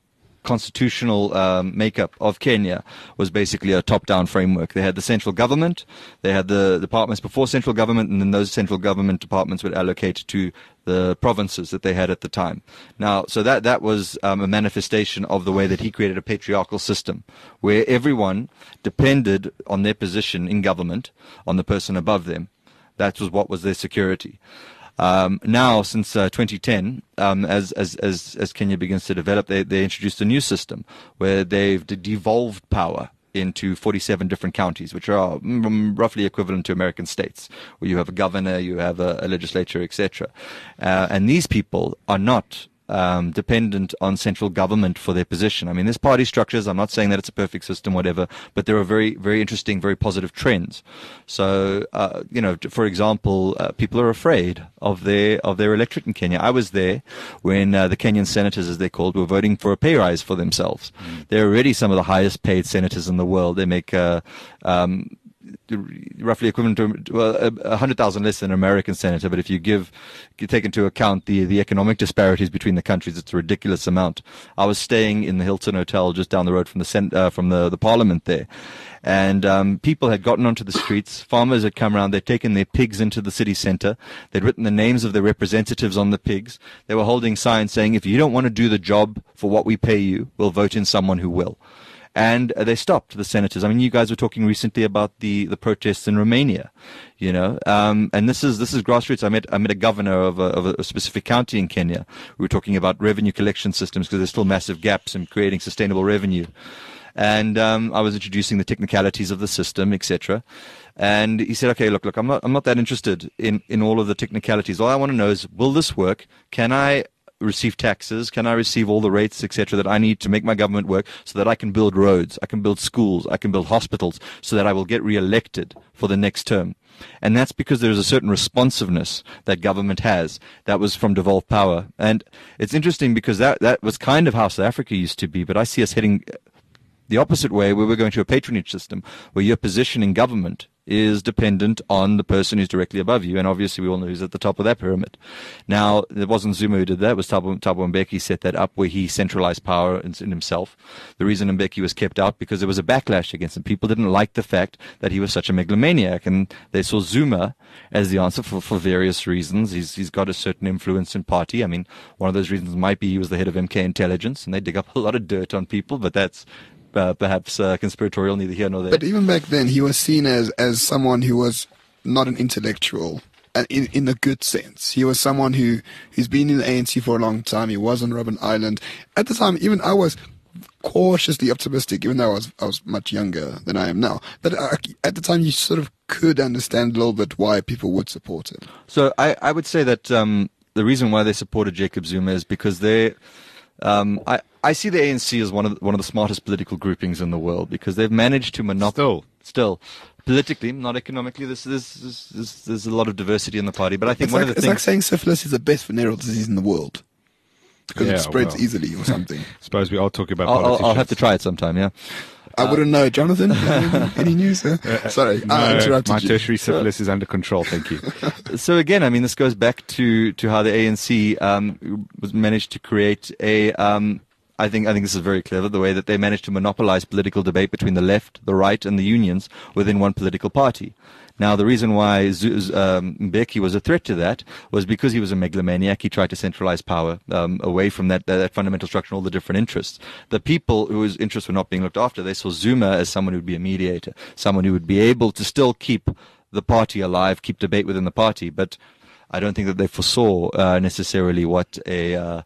constitutional um, makeup of Kenya was basically a top-down framework. They had the central government, they had the departments before central government, and then those central government departments would allocate to the provinces that they had at the time. Now, so that, that was um, a manifestation of the way that he created a patriarchal system, where everyone depended on their position in government, on the person above them. That was what was their security. Um, now, since uh, twenty ten, um, as, as, as, as Kenya begins to develop, they, they introduced a new system where they've de- devolved power into forty-seven different counties, which are mm, roughly equivalent to American states, where you have a governor, you have a, a legislature, et cetera. Uh, and these people are not Um, dependent on central government for their position. I mean, there's party structures. I'm not saying that it's a perfect system, whatever, but there are very, very interesting, very positive trends. So, uh, you know, for example, uh, people are afraid of their of their electorate in Kenya. I was there when uh, the Kenyan senators, as they're called, were voting for a pay rise for themselves. Mm. They're already some of the highest paid senators in the world. They make uh, um, roughly equivalent to well, a hundred thousand less than an American senator. But if you give, you take into account the the economic disparities between the countries, it's a ridiculous amount. I was staying in the Hilton Hotel just down the road from the cent, uh, from the the Parliament there, and um, people had gotten onto the streets. Farmers had come around. They'd taken their pigs into the city centre. They'd written the names of their representatives on the pigs. They were holding signs saying, "If you don't want to do the job for what we pay you, we'll vote in someone who will." And they stopped the senators. I mean, you guys were talking recently about the, the protests in Romania, you know, um, and this is this is grassroots. I met I met a governor of a, of a specific county in Kenya. We were talking about revenue collection systems because there's still massive gaps in creating sustainable revenue. And um, I was introducing the technicalities of the system, et cetera. And he said, "Okay, look, look, I'm not I'm not that interested in in all of the technicalities. All I want to know is, will this work? Can I receive taxes? Can I receive all the rates, et cetera, that I need to make my government work so that I can build roads, I can build schools, I can build hospitals, so that I will get re-elected for the next term?" And that's because there is a certain responsiveness that government has that was from devolved power. And it's interesting because that, that was kind of how South Africa used to be, but I see us heading the opposite way, where we're going to a patronage system, where your position in government is dependent on the person who's directly above you, and obviously we all know who's at the top of that pyramid. Now, it wasn't Zuma who did that, it was Thabo, Thabo Mbeki set that up, where he centralized power in, in himself. The reason Mbeki was kept out, because there was a backlash against him. People didn't like the fact that he was such a megalomaniac, and they saw Zuma as the answer for, for various reasons. He's, he's got a certain influence in party. I mean, one of those reasons might be he was the head of M K Intelligence, and they dig up a lot of dirt on people, but that's Uh, perhaps uh, conspiratorial, neither here nor there. But even back then, he was seen as, as someone who was not an intellectual, and in, in a good sense. He was someone who, who's been in the A N C for a long time. He was on Robben Island. At the time, even I was cautiously optimistic, even though I was, I was much younger than I am now. But uh, at the time, you sort of could understand a little bit why people would support him. So I, I would say that um, the reason why they supported Jacob Zuma is because they... Um, I, I see the A N C as one of the, one of the smartest political groupings in the world, because they've managed to monopolize. Still, still, politically, not economically. There's, there's, there's, there's a lot of diversity in the party, but I think it's one like, of the it's things. like saying syphilis is the best venereal disease in the world because Yeah, it spreads well. easily or something. suppose we all talk about I'll, I'll, politicians. I'll have to try it sometime. Yeah. I wouldn't know, Jonathan. Any, any news? Uh, sorry, I No, interrupted my you. tertiary syphilis is under control, thank you. So again, I mean, this goes back to, to how the A N C um, was managed to create a. Um, I think I think this is very clever, the way that they managed to monopolize political debate between the left, the right, and the unions within one political party. Now, the reason why Z- um, Mbeki was a threat to that was because he was a megalomaniac. He tried to centralize power um, away from that, that fundamental structure and all the different interests. The people whose interests were not being looked after, they saw Zuma as someone who would be a mediator, someone who would be able to still keep the party alive, keep debate within the party. But I don't think that they foresaw uh, necessarily what a uh,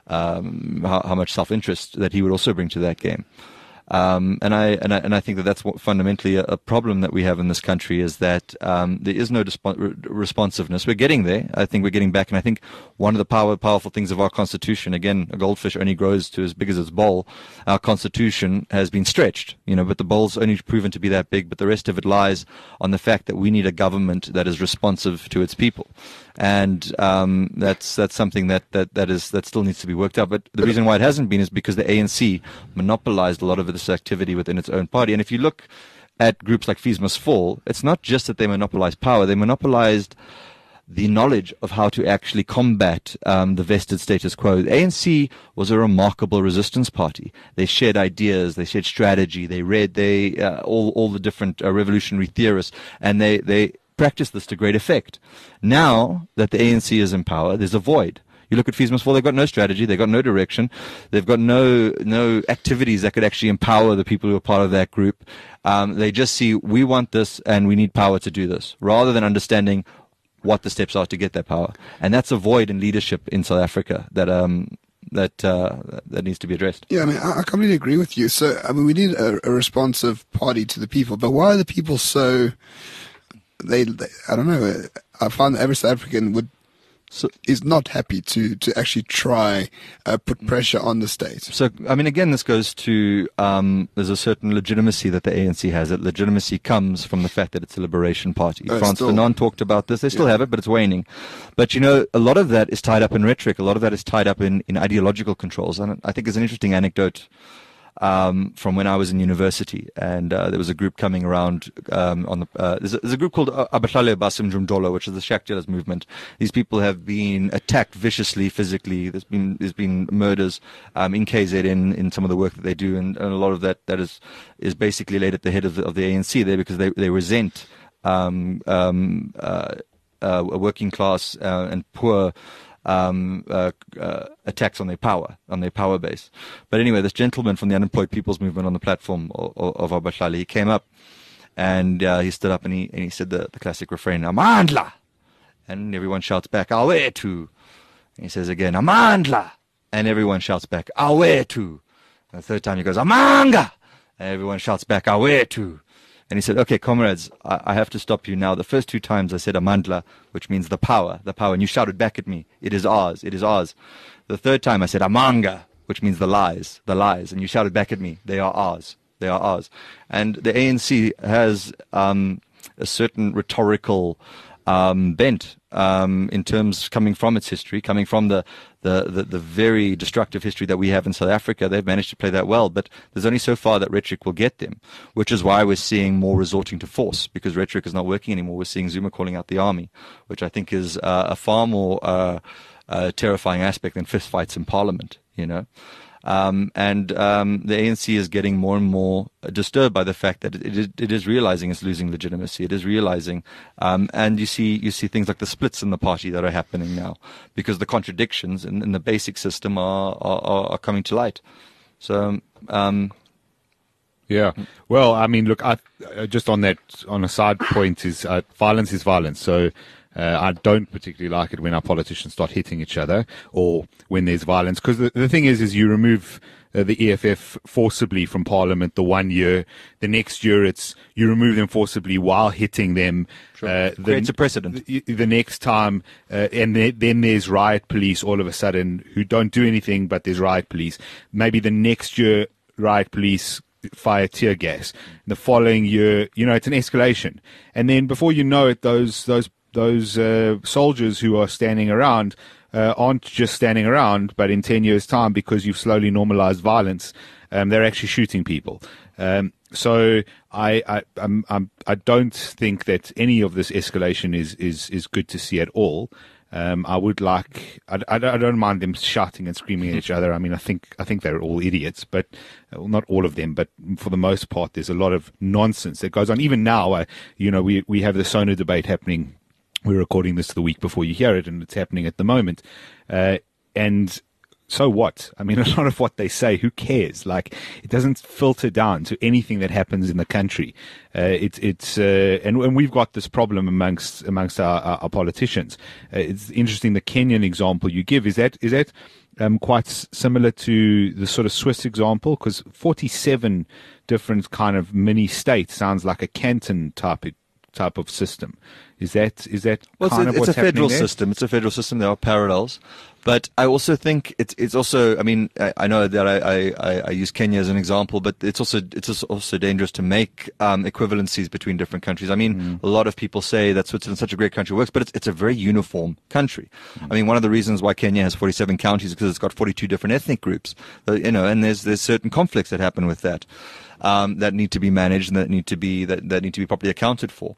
um, how, how much self-interest that he would also bring to that game. Um, and I and I and I think that that's what fundamentally a, a problem that we have in this country is that um, there is no dispo- re- responsiveness. We're getting there. I think we're getting back, and I think one of the power, powerful things of our Constitution, again, a goldfish only grows to as big as its bowl. Our Constitution has been stretched, you know, but the bowl's only proven to be that big. But the rest of it lies on the fact that we need a government that is responsive to its people. And um, that's that's something that, that, that is that still needs to be worked out. But the reason why it hasn't been is because the A N C monopolized a lot of this activity within its own party. And if you look at groups like Fees Must Fall, it's not just that they monopolized power; they monopolized the knowledge of how to actually combat um, the vested status quo. The A N C was a remarkable resistance party. They shared ideas, they shared strategy, they read they uh, all all the different uh, revolutionary theorists, and they they practiced this to great effect. Now that the A N C is in power, there's a void. You look at Feesmasville, they've got no strategy, they've got no direction, they've got no no activities that could actually empower the people who are part of that group. Um, they just see, we want this and we need power to do this, rather than understanding what the steps are to get that power. And that's a void in leadership in South Africa that um that uh, that needs to be addressed. Yeah, I mean, I, I completely agree with you. So, I mean, we need a, a responsive party to the people, but why are the people so, they, they I don't know, I find that every South African would So, is not happy to, to actually try uh, put pressure on the state. So, I mean, again, this goes to um, there's a certain legitimacy that the A N C has. That legitimacy comes from the fact that it's a liberation party. Uh, Frans still, Fanon talked about this. They still yeah. have it, but it's waning. But, you know, a lot of that is tied up in rhetoric. A lot of that is tied up in, in ideological controls. And I think there's an interesting anecdote Um, from when I was in university, and uh, there was a group coming around um, on the. Uh, there's, a, there's a group called Abahlale Basim Jumdolo, which is the Shaktyalas movement. These people have been attacked viciously, physically. There's been there's been murders um, in K Z N in some of the work that they do, and, and a lot of that that is is basically laid at the head of the, of the A N C there, because they they resent um, um, uh, uh, a working class uh, and poor. Um, uh, uh, attacks on their power, on their power base. But anyway, this gentleman from the Unemployed People's Movement on the platform of, of Abahlale, he came up and uh, he stood up and he and he said the, the classic refrain, Amandla! And everyone shouts back, Awetu! And he says again, Amandla! And everyone shouts back, Awetu! And the third time he goes, Amanga! And everyone shouts back, Awetu! And he said, okay, comrades, I, I have to stop you now. The first two times I said Amandla, which means the power, the power, and you shouted back at me, it is ours, it is ours. The third time I said Amanga, which means the lies, the lies, and you shouted back at me, they are ours, they are ours. And the A N C has um, a certain rhetorical um, bent um, in terms coming from its history, coming from the, the, the, the very destructive history that we have in South Africa. They've managed to play that well, but there's only so far that rhetoric will get them, which is why we're seeing more resorting to force, because rhetoric is not working anymore. We're seeing Zuma calling out the army, which I think is uh, a far more uh, uh, terrifying aspect than fistfights in Parliament, you know. Um, and um, the A N C is getting more and more disturbed by the fact that it, it, is, it is realizing it's losing legitimacy. It is realizing, um, and you see you see things like the splits in the party that are happening now, because the contradictions in, in the basic system are, are, are coming to light. So, um, yeah. Well, I mean, look, I, uh, just on that, on a side point is uh, violence is violence. So. Uh, I don't particularly like it when our politicians start hitting each other or when there's violence, because the, the thing is, is you remove uh, the E F F forcibly from Parliament the one year, the next year it's you remove them forcibly while hitting them. Sure. Uh, the, Creates a precedent. The, the next time, uh, and then, then there's riot police all of a sudden who don't do anything, but there's riot police. Maybe the next year, riot police fire tear gas. The following year, you know, it's an escalation, and then before you know it, those those those uh, soldiers who are standing around uh, aren't just standing around, but in ten years' time, because you've slowly normalized violence, um, they're actually shooting people. Um, so I I I'm, I'm, I don't think that any of this escalation is is is good to see at all. Um, I would like I, I don't mind them shouting and screaming at each other. I mean, I think I think they're all idiots, but well, not all of them, but for the most part, there's a lot of nonsense that goes on. Even now, uh, you know, we we have the SONA debate happening. We're recording this the week before you hear it, and it's happening at the moment. Uh, and so what? I mean, a lot of what they say, who cares? Like, it doesn't filter down to anything that happens in the country. Uh, it's it's uh, and, and we've got this problem amongst amongst our, our, our politicians. Uh, it's interesting. The Kenyan example you give is that is that um, quite s- similar to the sort of Swiss example, because forty-seven different kind of mini states sounds like a canton type type of system. Is that is that well, kind it's, of it's what's a federal there? system. It's a federal system. There are parallels, but I also think it's it's also. I mean, I, I know that I, I, I use Kenya as an example, but it's also it's also dangerous to make um, equivalencies between different countries. I mean, mm. a lot of people say that Switzerland's such a great country works, but it's it's a very uniform country. Mm. I mean, one of the reasons why Kenya has forty-seven counties is because it's got forty-two different ethnic groups. You know, and there's there's certain conflicts that happen with that. um, that need to be managed and that need to be that, that need to be properly accounted for.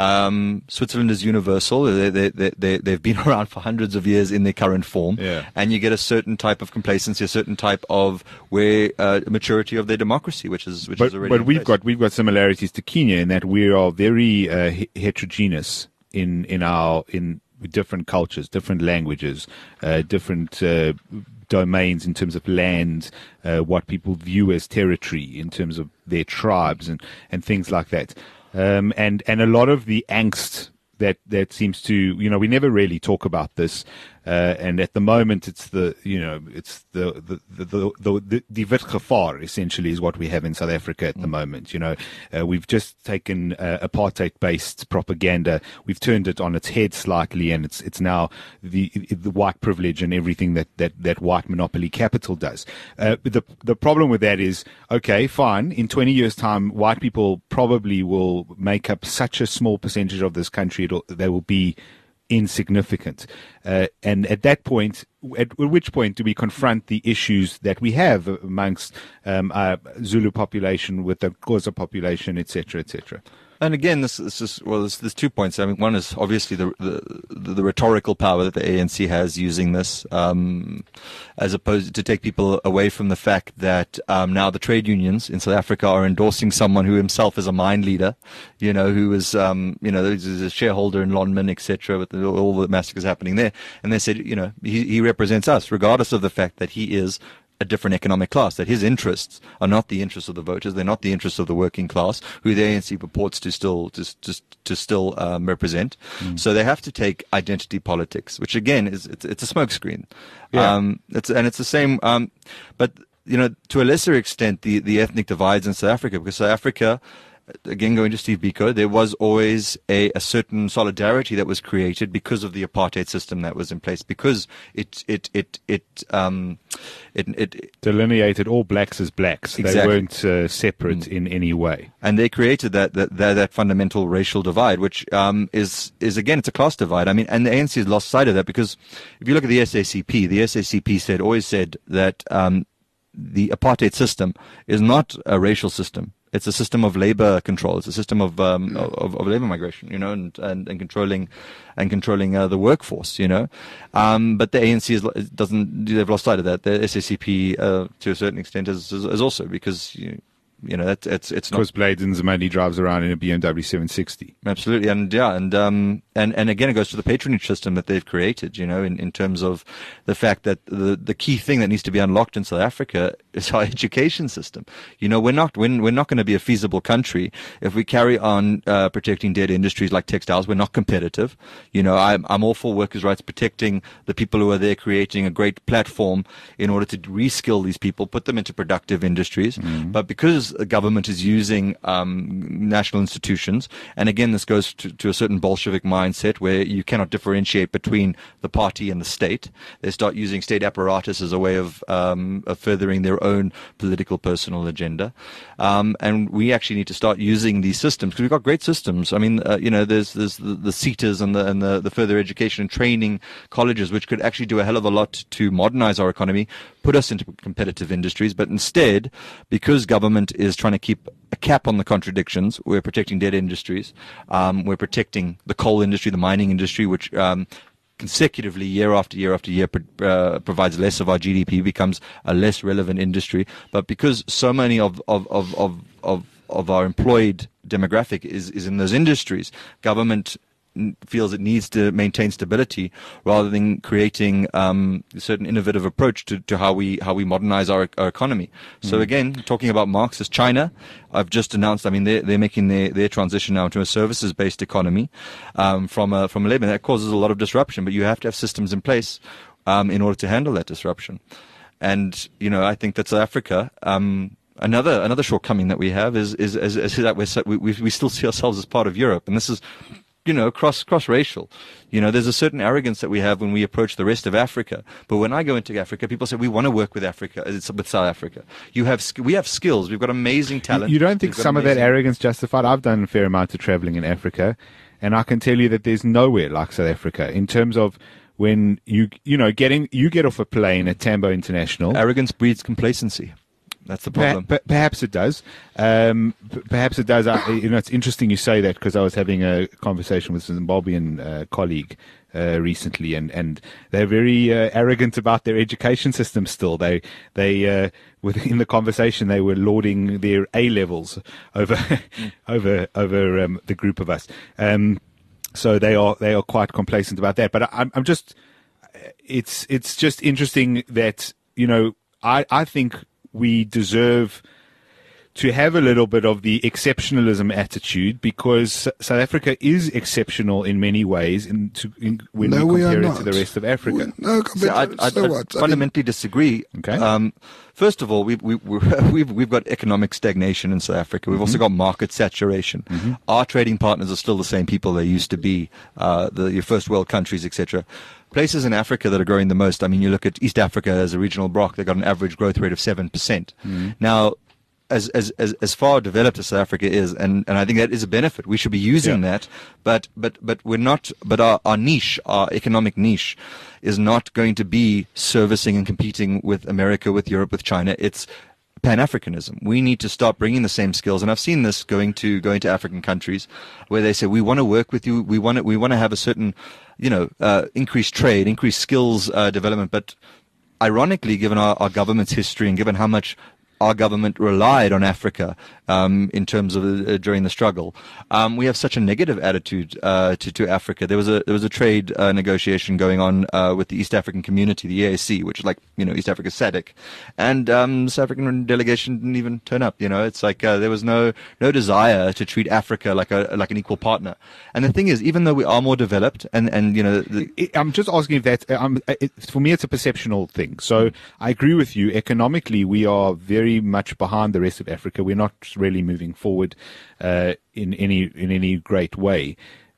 Um, Switzerland is universal. They, they, they, they, they've been around for hundreds of years in their current form, Yeah. and you get a certain type of complacency, a certain type of where uh, maturity of their democracy, which is which But, is already. but in we've place. got we've got similarities to Kenya in that we are very uh, he- heterogeneous in in our in different cultures, different languages, uh, different uh, domains in terms of land, uh, what people view as territory in terms of their tribes and, and things like that. Um, and and a lot of the angst that that seems to, you know, we never really talk about this. Uh, and at the moment, it's the, you know, it's the, the, the, the, the, the, the witgevaar essentially is what we have in South Africa at the moment. You know, uh, we've just taken uh, apartheid-based propaganda. We've turned it on its head slightly, and it's, it's now the, the white privilege and everything that, that, that white monopoly capital does. Uh, but the, the problem with that is, okay, fine. In twenty years time, white people probably will make up such a small percentage of this country. It'll, they will be insignificant. Uh, and at that point, at which point do we confront the issues that we have amongst um, our Zulu population with the Xhosa population, et cetera, et cetera? And again, this, this is well. There's, there's two points. I mean, one is obviously the the, the rhetorical power that the A N C has using this, um, as opposed to take people away from the fact that um, now the trade unions in South Africa are endorsing someone who himself is a mine leader, you know, who is um, you know, is a shareholder in Lonmin, et cetera, with the, all the massacres happening there. And they said, you know, he, he represents us, regardless of the fact that he is a different economic class, that his interests are not the interests of the voters, they're not the interests of the working class, who the A N C purports to still to, to, to still um, represent. Mm. So they have to take identity politics, which again is it's, it's a smokescreen. Yeah. Um, it's and it's the same, um, but you know, to a lesser extent, the the ethnic divides in South Africa, because South Africa. Again, going to Steve Biko, there was always a, a certain solidarity that was created because of the apartheid system that was in place, because it it it it um it, it delineated all blacks as blacks. Exactly. They weren't uh, separate mm. in any way, and they created that that that, that fundamental racial divide, which um is is again it's a class divide. I mean, and the A N C has lost sight of that, because if you look at the S A C P, the S A C P said always said that um the apartheid system is not a racial system. It's a system of labor control. It's a system of um, of, of labor migration, you know, and, and, and controlling and controlling uh, the workforce, you know. Um, but the A N C is, doesn't. They've lost sight of that. The S A C P, uh, to a certain extent, is is, is also because you. You know, that's it's it's not because Blades Nzimande drives around in a B M W seven sixty. Absolutely, and yeah, and um, and and again, it goes to the patronage system that they've created. You know, in, in terms of the fact that the the key thing that needs to be unlocked in South Africa is our education system. You know, we're not we're, we're not going to be a feasible country if we carry on uh, protecting dead industries like textiles. We're not competitive. You know, I'm I'm all for workers' rights, protecting the people who are there, creating a great platform in order to reskill these people, put them into productive industries. Mm-hmm. But because the government is using um, national institutions, and again, this goes to, to a certain Bolshevik mindset where you cannot differentiate between the party and the state. They start using state apparatus as a way of, um, of furthering their own political personal agenda, um, and we actually need to start using these systems, because we've got great systems. I mean, uh, you know, there's there's the, the SETAs and the and the, the further education and training colleges, which could actually do a hell of a lot to modernize our economy, put us into competitive industries. But instead, because government is trying to keep a cap on the contradictions, we're protecting dead industries. Um, we're protecting the coal industry, the mining industry, which um, consecutively, year after year after year, uh, provides less of our G D P, becomes a less relevant industry. But because so many of of of of of, of our employed demographic is is in those industries, government feels it needs to maintain stability rather than creating um, a certain innovative approach to, to how we how we modernize our, our economy. Mm. So again, talking about Marxist China, I've just announced. I mean, they're they're making their, their transition now to a services-based economy um, from a from a labor. That causes a lot of disruption, but you have to have systems in place um, in order to handle that disruption. And you know, I think that South Africa. Um, Another another shortcoming that we have is is, is, is that we're, we we still see ourselves as part of Europe, and this is, you know, cross cross racial. You know, there's a certain arrogance that we have when we approach the rest of Africa. But when I go into Africa, people say we want to work with Africa, it's with South Africa. You have we have skills. We've got amazing talent. You don't think some amazing... of that arrogance justified? I've done a fair amount of traveling in Africa, and I can tell you that there's nowhere like South Africa in terms of when you you know getting you get off a plane at Tambo International. Arrogance breeds complacency. That's the problem. Per- per- perhaps it does. Um, p- perhaps it does. I, you know, it's interesting you say that because I was having a conversation with a Zimbabwean uh, colleague uh, recently, and, and they're very uh, arrogant about their education system. Still, they they uh, within the conversation they were lauding their A levels over mm. over over um, the group of us. Um, so they are they are quite complacent about that. But I, I'm I'm just it's it's just interesting that you know I I think. We deserve to have a little bit of the exceptionalism attitude because South Africa is exceptional in many ways in, to, in, when no, we compare we it to the rest of Africa. We, no, so I, I, so I what? fundamentally I mean, disagree. Okay. Um, first of all, we've, we, we've, we've got economic stagnation in South Africa. We've mm-hmm. also got market saturation. Mm-hmm. Our trading partners are still the same people they used to be, uh, the your first world countries, et cetera. Places in Africa that are growing the most, I mean, you look at East Africa as a regional bloc, they've got an average growth rate of seven percent. Mm-hmm. Now, as, as, as, as far developed as South Africa is, and, and I think that is a benefit, we should be using yeah. that, but, but, but we're not, but our, our niche, our economic niche is not going to be servicing and competing with America, with Europe, with China. It's Pan-Africanism. We need to start bringing the same skills, and I've seen this going to going to African countries where they say we want to work with you, we want to, we want to have a certain, you know, uh, increased trade, increased skills uh, development. But ironically, given our, our government's history and given how much our government relied on Africa um, in terms of uh, during the struggle, um, we have such a negative attitude uh, to to Africa. There was a there was a trade uh, negotiation going on uh, with the East African Community, the E A C, which is like you know East Africa S A D C, and um, the South African delegation didn't even turn up. You know, it's like uh, there was no no desire to treat Africa like a like an equal partner. And the thing is, even though we are more developed, and and you know, the, I'm just asking if that um, it, for me it's a perceptional thing. So I agree with you. Economically, we are very much behind the rest of Africa. We're not really moving forward uh, in any in any great way.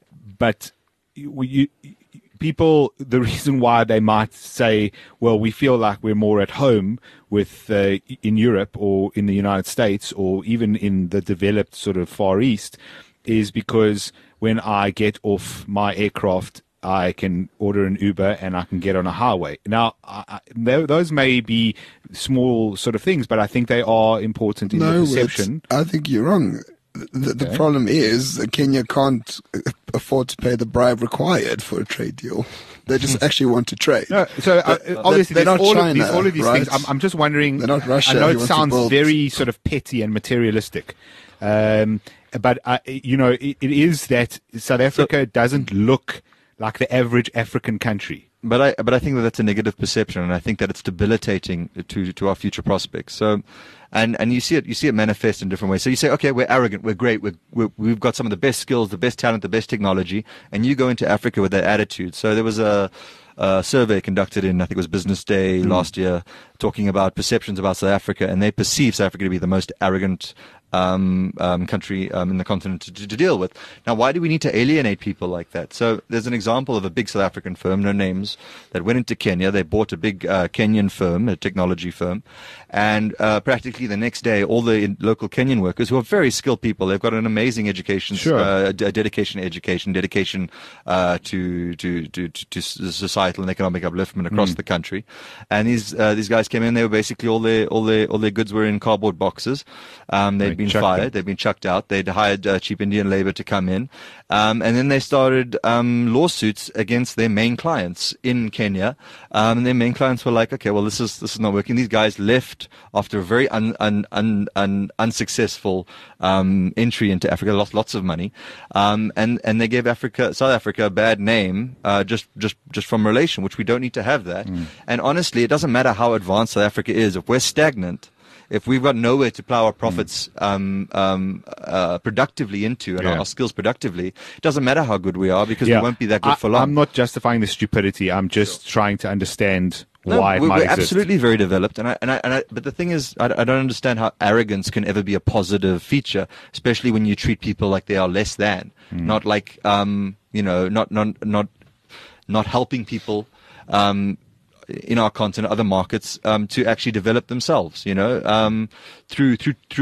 But you, you, people, the reason why they might say, "Well, we feel like we're more at home with uh, in Europe or in the United States or even in the developed sort of Far East," is because when I get off my aircraft, I can order an Uber and I can get on a highway. Now, I, I, those may be small sort of things, but I think they are important in no, the perception. I think you're wrong. The, the okay. problem is that Kenya can't afford to pay the bribe required for a trade deal. They just actually want to trade. No, so uh, obviously, they're there's not all, China, of these, all of these right? things. I'm, I'm just wondering. They're not Russia. I know it sounds sounds very sort of petty and materialistic. Um, but, uh, you know, it, it is that South Africa so, doesn't look like the average African country. But I, but I think that that's a negative perception, and I think that it's debilitating to to our future prospects. So, and and you see it, you see it manifest in different ways. So you say, okay, we're arrogant, we're great, we're, we're, we've got some of the best skills, the best talent, the best technology, and you go into Africa with that attitude. So there was a, a survey conducted in, I think it was Business Day mm. last year, talking about perceptions about South Africa, and they perceive South Africa to be the most arrogant Um, um, country um, in the continent to, to deal with. Now, why do we need to alienate people like that? So there's an example of a big South African firm, no names, that went into Kenya. They bought a big uh, Kenyan firm, a technology firm, and uh, practically the next day, all the in- local Kenyan workers, who are very skilled people, they've got an amazing education, sure. uh, d- dedication to education, dedication uh, to, to, to, to societal and economic upliftment across mm. the country. And these uh, these guys came in. They were basically all their all their all their goods were in cardboard boxes. Um, they'd been fired. Them. They've been chucked out. They'd hired uh, cheap Indian labor to come in. Um, and then they started um, lawsuits against their main clients in Kenya. Um, and their main clients were like, okay, well, this is this is not working. These guys left after a very un, un, un, un, unsuccessful um, entry into Africa, lost lots of money. Um, and, and they gave Africa, South Africa a bad name uh, just, just, just from relation, which we don't need to have that. Mm. And honestly, it doesn't matter how advanced South Africa is. If we're stagnant, if we've got nowhere to plow our profits um, um, uh, productively into and yeah. our, our skills productively, it doesn't matter how good we are because yeah. we won't be that good I, for long. I'm not justifying the stupidity. I'm just sure. trying to understand no, why it we're, might we're exist. absolutely very developed, and I, and I, and I, but the thing is, I, I don't understand how arrogance can ever be a positive feature, especially when you treat people like they are less than, mm. not like um, you know, not not not not helping people. Um, in our continent, other markets, um, to actually develop themselves, you know, um, through, through, through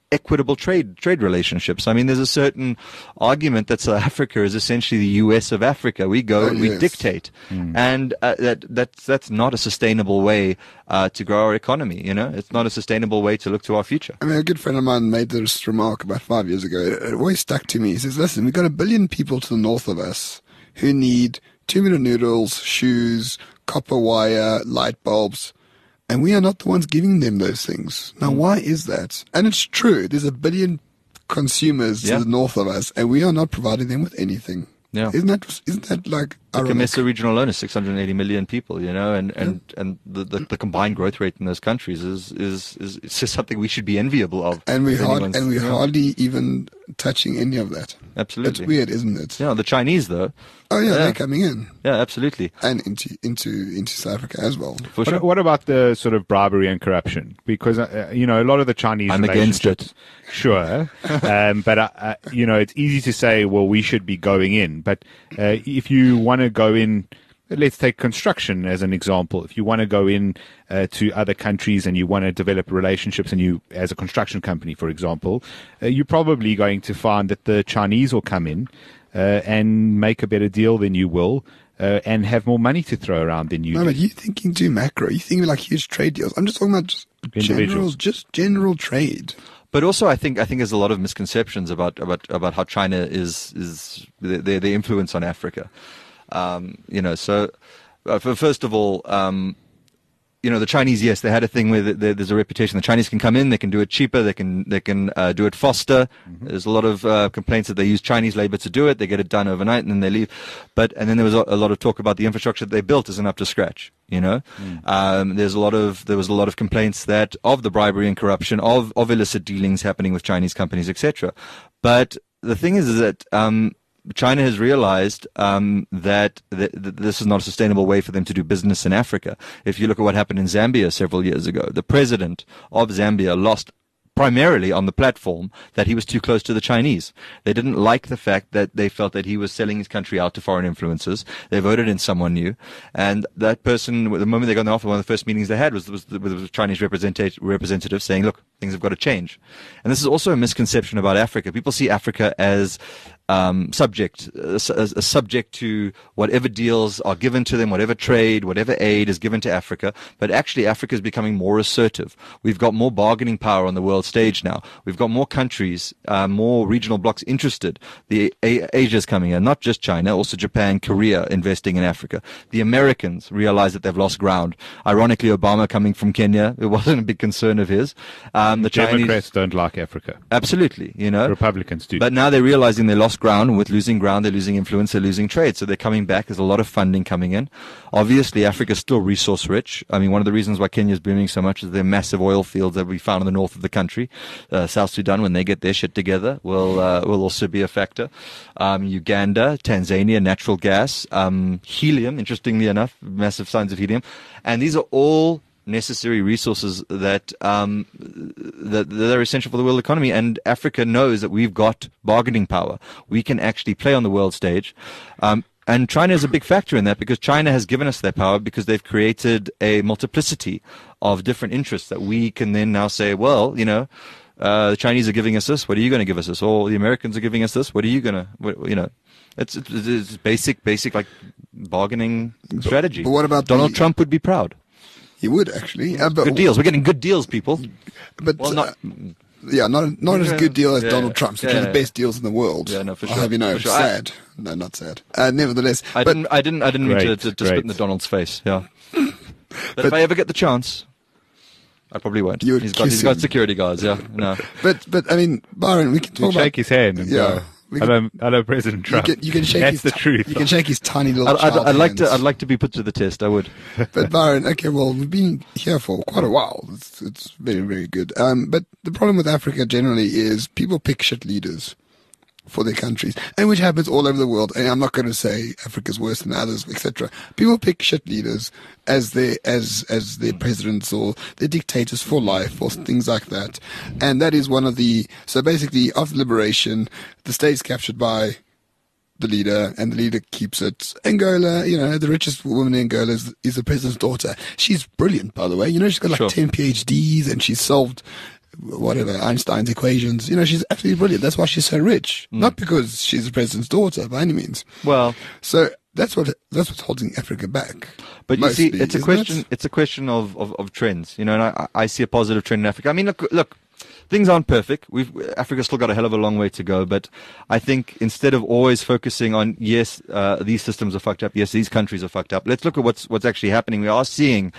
equitable trade trade relationships. I mean, there's a certain argument that South Africa is essentially the U S of Africa. We go Oh, and we yes. dictate, mm. and uh, that that's that's not a sustainable way uh, to grow our economy. You know, it's not a sustainable way to look to our future. I mean, a good friend of mine made this remark about five years ago. It always stuck to me. He says, "Listen, we've got a billion people to the north of us who need two-minute noodles, shoes, copper wire, light bulbs." And we are not the ones giving them those things. Now, why is that? And it's true. There's a billion consumers Yeah. to the north of us, and we are not providing them with anything. Yeah. Isn't that, isn't that like The ironic? Camessa region alone is six hundred eighty million people, you know, and, and, and the, the, the combined growth rate in those countries is, is, is it's just something we should be enviable of. And we If hard, anyone's- and we're yeah, hardly even touching any of that. Absolutely. It's weird, isn't it? Yeah, the Chinese, though. Oh yeah, Yeah. they're coming in. Yeah, absolutely. And into, into, into South Africa as well. For sure. What, what about the sort of bribery and corruption? Because, uh, you know, a lot of the Chinese I'm against relationships- Sure. um, but, uh, uh, you know, it's easy to say, well, we should be going in. But uh, if you want to go in, let's take construction as an example. If you want to go in uh, to other countries and you want to develop relationships, and you, as a construction company, for example, uh, you're probably going to find that the Chinese will come in uh, and make a better deal than you will. Uh, and have more money to throw around than you No, do. but you're thinking too macro. You're thinking like huge trade deals. I'm just talking about just general, Individuals. just general trade. But also, I think I think there's a lot of misconceptions about about, about how China is is their their influence on Africa. Um, you know, so uh, for, first of all, um, you know, the Chinese, yes, they had a thing where the, there's a reputation. The Chinese can come in, they can do it cheaper, they can they can uh, do it faster. Mm-hmm. There's a lot of uh, complaints that they use Chinese labor to do it. They get it done overnight and then they leave. But and then there was a, a lot of talk about the infrastructure that they built isn't up to scratch. You know, mm. um, there's a lot of there was a lot of complaints that of the bribery and corruption, of of illicit dealings happening with Chinese companies, et cetera. But the thing is, is that um, China has realized um, that th- th- this is not a sustainable way for them to do business in Africa. If you look at what happened in Zambia several years ago, the president of Zambia lost primarily on the platform that he was too close to the Chinese. They didn't like the fact that they felt that he was selling his country out to foreign influences. They voted in someone new. And that person, the moment they got in the office, one of the first meetings they had was, was, was the Chinese representative, representative saying, look, things have got to change. And this is also a misconception about Africa. People see Africa as Um, subject, a, a subject to whatever deals are given to them, whatever trade, whatever aid is given to Africa. But actually, Africa is becoming more assertive. We've got more bargaining power on the world stage now. We've got more countries, uh, more regional blocs interested. The a- Asia's coming in, not just China, also Japan, Korea investing in Africa. The Americans realize that they've lost ground. Ironically, Obama coming from Kenya, it wasn't a big concern of his. Um, the Chinese, Democrats don't like Africa. absolutely, you know. Republicans do. But now they're realizing they lost ground. With losing ground, they're losing influence, they're losing trade. So they're coming back. There's a lot of funding coming in. Obviously, Africa's still resource rich. I mean, one of the reasons why Kenya is booming so much is their massive oil fields that we found in the north of the country. Uh, South Sudan, when they get their shit together, will uh, will also be a factor. Um, Uganda, Tanzania, natural gas, um, helium, interestingly enough, massive signs of helium. And these are all necessary resources that um, that, that are essential for the world economy, and Africa knows that we've got bargaining power. We can actually play on the world stage, um, and China is a big factor in that because China has given us that power because they've created a multiplicity of different interests that we can then now say, well, you know, uh, the Chinese are giving us this. What are you going to give us this? Or the Americans are giving us this. What are you going to, you know? It's, it's, it's basic, basic like bargaining strategy. But what about Donald the- Trump would be proud. He would actually. Uh, but, Good deals. We're getting good deals, people. But Well, not. uh, yeah, not not as good deal as Yeah, Donald Trump's, which yeah, are the yeah. best deals in the world. Yeah, no, for I'll sure, have you know, for sure. I- sad. No, not sad. Uh, nevertheless, I but didn't. I didn't. I didn't mean to, Great, to, to great. spit in the Donald's face. Yeah. But, But- if I ever get the chance, I probably won't. You would He's got. kiss He's got him. security guards. Yeah. No. but but I mean, Byron, we can You talk about shake his hand and Yeah. go, We can- hello, hello, President you Trump. can, you can shake That's his the ti- truth. You can shake his tiny little. I'd, I'd, child I'd like to. hands. I'd like to be put to the test. I would. But Byron, okay, well, we've been here for quite a while. It's, it's very, very good. Um, but the problem with Africa generally is people pick shit leaders for their countries, and which happens all over the world. And I'm not going to say Africa's worse than others, et cetera. People pick shit leaders as their as as their presidents or their dictators for life or things like that. And that is one of the so basically after liberation, the state's captured by the leader, and the leader keeps it. Angola, you know, the richest woman in Angola is, is the president's daughter. She's brilliant, by the way. You know, she's got like Sure. ten PhDs, and she's solved whatever, Einstein's equations. You know, she's absolutely brilliant. That's why she's so rich. Mm. Not because she's the president's daughter by any means. Well, So that's what that's what's holding Africa back. but you mostly, see, it's a isn't question. it? It's a question of, of, of trends, you know. And I, I see a positive trend in Africa. I mean, look, look, things aren't perfect. We've Africa's still got a hell of a long way to go. But I think instead of always focusing on yes, uh, these systems are fucked up. Yes, these countries are fucked up. Let's look at what's what's actually happening. We are seeing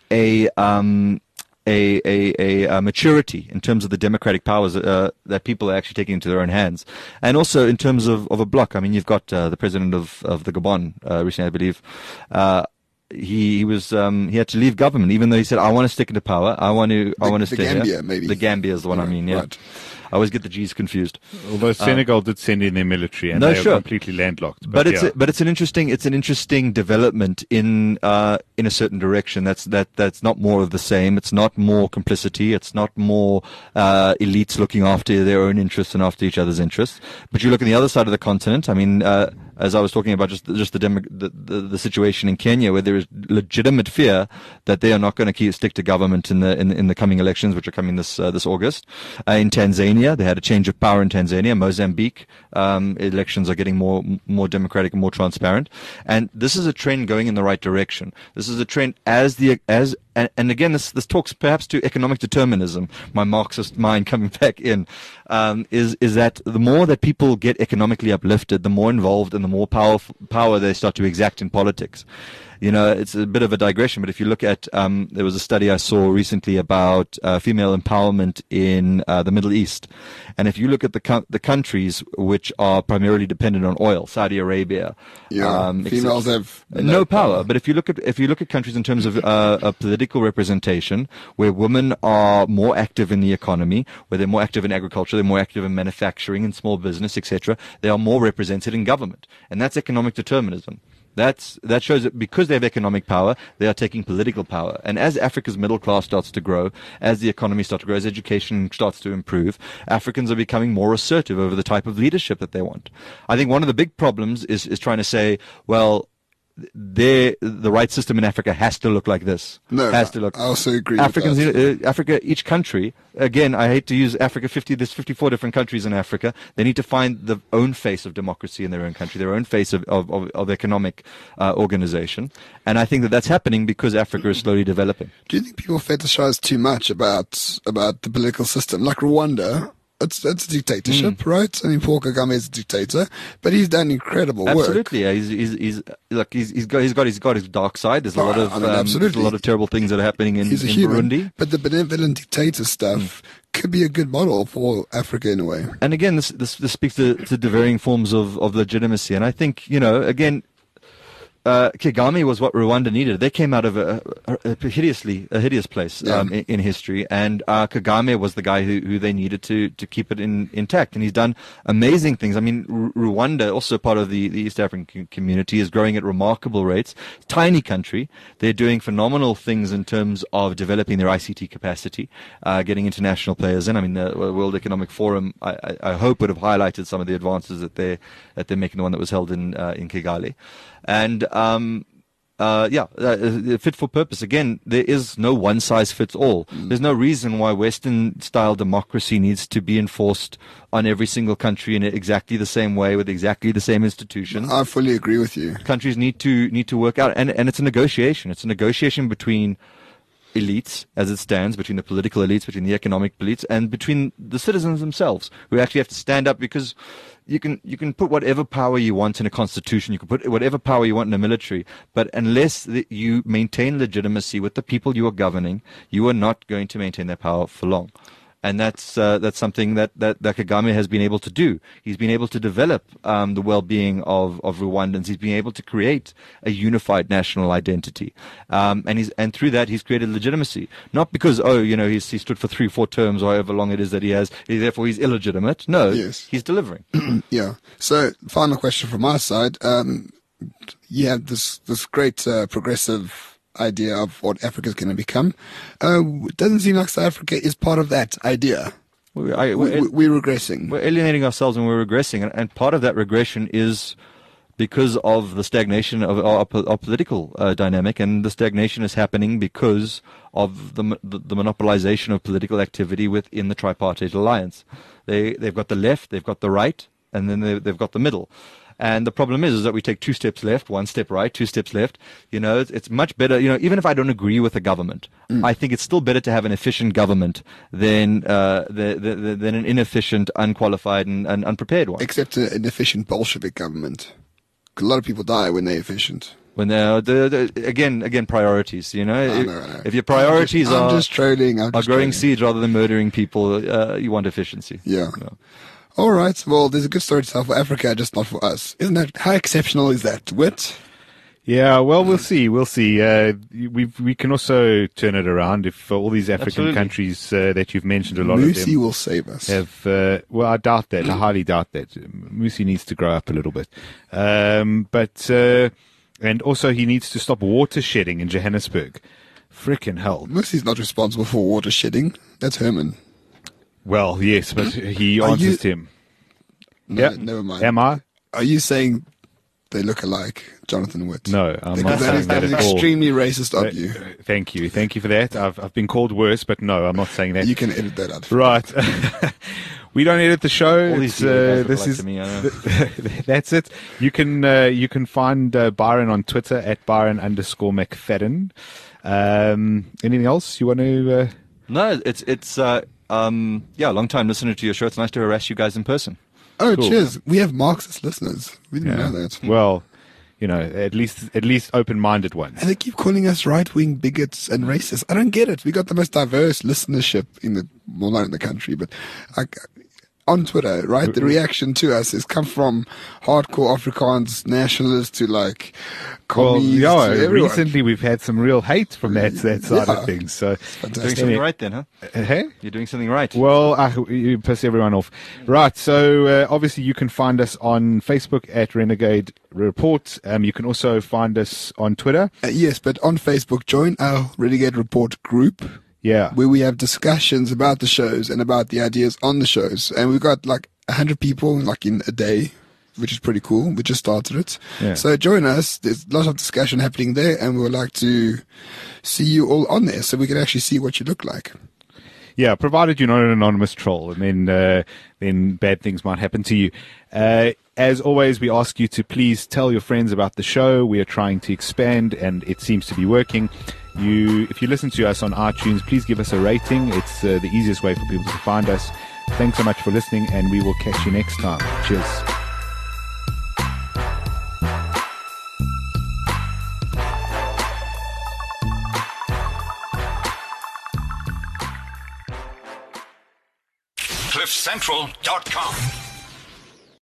a um, A, a, a, a maturity in terms of the democratic powers uh, that people are actually taking into their own hands. And also in terms of, of a bloc. I mean, you've got uh, the president of, of the Gabon uh, recently, I believe. Uh, he, he was um, he had to leave government, even though he said, I want to stick into power. I want to I The- want to the stay Gambia, here. maybe. The Gambia is the one I mean, yeah. Right. I always get the G's confused. Although Senegal did send in their military and No, they sure. are completely landlocked. But, But it's yeah. a, but it's an interesting it's an interesting development in uh, in a certain direction. That's that that's not more of the same. It's not more complicity. It's not more uh, elites looking after their own interests and after each other's interests. But you look on the other side of the continent. I mean, uh, as I was talking about, just just the, demo, the, the the situation in Kenya, where there is legitimate fear that they are not going to keep stick to government in the in, in the coming elections, which are coming this uh, this August. Uh, in Tanzania, they had a change of power in Tanzania. Mozambique, um, elections are getting more more democratic and more transparent, and this is a trend going in the right direction. This is a trend as the as and, and again, this this talks perhaps to economic determinism. My Marxist mind coming back in um, is is that the more that people get economically uplifted, the more involved and the more powerful power they start to exact in politics. You know, it's a bit of a digression, but if you look at, um, there was a study I saw recently about uh, female empowerment in uh, the Middle East, and if you look at the co- the countries which are primarily dependent on oil, Saudi Arabia, Yeah, um, females except- have no, no power. power. But if you look at if you look at countries in terms of uh, a political representation, where women are more active in the economy, where they're more active in agriculture, they're more active in manufacturing and small business, et cetera, they are more represented in government, and that's economic determinism. That's, that shows that because they have economic power, they are taking political power. And as Africa's middle class starts to grow, as the economy starts to grow, as education starts to improve, Africans are becoming more assertive over the type of leadership that they want. I think one of the big problems is, is trying to say, well, they, the right system in Africa has to look like this. No, has to look. I also agree Africans, with that. uh, Africa, each country, again, I hate to use Africa fifty, there's fifty-four different countries in Africa. They need to find their own face of democracy in their own country, their own face of, of, of, of economic uh, organization. And I think that that's happening because Africa is slowly developing. Do you think people fetishize too much about about the political system? Like Rwanda, it's it's a dictatorship, Mm. right? I mean, Paul Kagame is a dictator, but he's done incredible work. Absolutely, yeah. He's, he's, he's, look, he's, he's got, he's got, he's got his dark side. There's a Oh, lot of, I mean, um, there's absolutely. a lot of terrible things that are happening in, He's a in human, Burundi. but the benevolent dictator stuff could be a good model for Africa in a way. And again, this, this, this speaks to, to the varying forms of, of legitimacy. And I think, you know, again, uh, Kagame was what Rwanda needed. They came out of a, a, a hideously, a hideous place Yeah. um, in, in history, and uh, Kagame was the guy who, who they needed to, to keep it in, intact. And he's done amazing things. I mean, R- Rwanda, also part of the, the East African co- community, is growing at remarkable rates. Tiny country, they're doing phenomenal things in terms of developing their I C T capacity, uh, getting international players in. I mean, the World Economic Forum, I, I, I hope, would have highlighted some of the advances that they that they're making. The one that was held in uh, in Kigali. And um, uh, yeah, uh, fit for purpose. Again, there is no one size fits all. Mm. There's no reason why Western style democracy needs to be enforced on every single country in exactly the same way with exactly the same institutions. I fully agree with you. Countries need to need to work out, and and it's a negotiation. It's a negotiation between elites, as it stands, between the political elites, between the economic elites, and between the citizens themselves, who actually have to stand up, because you can you can put whatever power you want in a constitution, you can put whatever power you want in a military, but unless the, you maintain legitimacy with the people you are governing, you are not going to maintain that power for long. And that's uh, that's something that, that, that Kagame has been able to do. He's been able to develop um, the well-being of, of Rwandans. He's been able to create a unified national identity, um, and he's and through that he's created legitimacy. Not because oh you know he's he stood for three four terms or however long it is that he has, therefore he's illegitimate. No, Yes. he's delivering. Yeah. So, final question from my side. Um, you have this this great uh, progressive idea of what Africa is going to become. Uh, it doesn't seem like South Africa is part of that idea. We, I, We, we're, we, we're regressing. we're alienating ourselves and we're regressing, and, and part of that regression is because of the stagnation of our, our political uh, dynamic, and the stagnation is happening because of the, the the monopolization of political activity within the tripartite alliance. They they've got the left, they've got the right, and then they, they've got the middle. And the problem is, is that we take two steps left, one step right, two steps left. You know, it's, it's much better. You know, even if I don't agree with the government, mm. I think it's still better to have an efficient government than uh, the, the, the, than an inefficient, unqualified, and, and unprepared one. Except an efficient Bolshevik government. A lot of people die when they're efficient. When they're the, the, again, again, priorities. You know, I if, know, I know. if your priorities I'm just, I'm are just trolling, I'm are just growing trolling. seeds rather than murdering people, uh, you want efficiency. Yeah. yeah. All right. Well, there's a good story to tell for Africa, just not for us. Isn't that, how exceptional is that, Wit? Yeah, well, we'll see. We'll see. Uh, we we can also turn it around if uh, all these African Absolutely. countries uh, that you've mentioned, a lot Lucy of them will save us. have. Uh, well, I doubt that. I highly doubt that. Musi needs to grow up a little bit, um, but uh, and also he needs to stop water shedding in Johannesburg. Frickin' hell. Lucy's not responsible for water shedding. That's Herman. Well, yes, but he Are answers you- to him. No, Yeah. never mind. Am I? Are you saying they look alike, Jonathan Witt? No, I'm Because not that saying is, that is at all. extremely racist of Uh, you. Thank you, thank you for that. I've I've been called worse, but no, I'm not saying that. You can edit that out. Right. We don't edit the show. All these It's, uh, guys look this like is to me, I know. that's it. You can uh, you can find uh, Byron on Twitter at Byron underscore McFadden. Um, anything else you want to? Uh, No, it's it's uh, um, yeah, long time listener to your show. It's nice to harass you guys in person. Oh, Cool. cheers. We have Marxist listeners. We didn't yeah. know that. Well, you know, at least at least open-minded ones. And they keep calling us right-wing bigots and racists. I don't get it. We got the most diverse listenership in the, well, not in the country, but like on Twitter, right? The reaction to us has come from hardcore Afrikaans nationalists to like Well, commies yeah, to everyone. recently we've had some real hate from that that side Yeah. of things. So, Doing Fantastic. something right then, huh? uh, hey. You're doing something right. Well, I, you piss everyone off. Right, so uh, obviously you can find us on Facebook at Renegade Report. Um, you can also find us on Twitter. Uh, yes, but on Facebook, join our Renegade Report group, Yeah. where we have discussions about the shows and about the ideas on the shows. And we've got like a hundred people like in a day, which is pretty cool. We just started it. Yeah. So join us. There's lots of discussion happening there, and we would like to see you all on there so we can actually see what you look like. Yeah, provided you're not an anonymous troll, and then uh, then bad things might happen to you. Uh, as always, we ask you to please tell your friends about the show. We are trying to expand, and it seems to be working. You, if you listen to us on iTunes, please give us a rating. It's uh, the easiest way for people to find us. Thanks so much for listening, and we will catch you next time. Cheers. cliff central dot com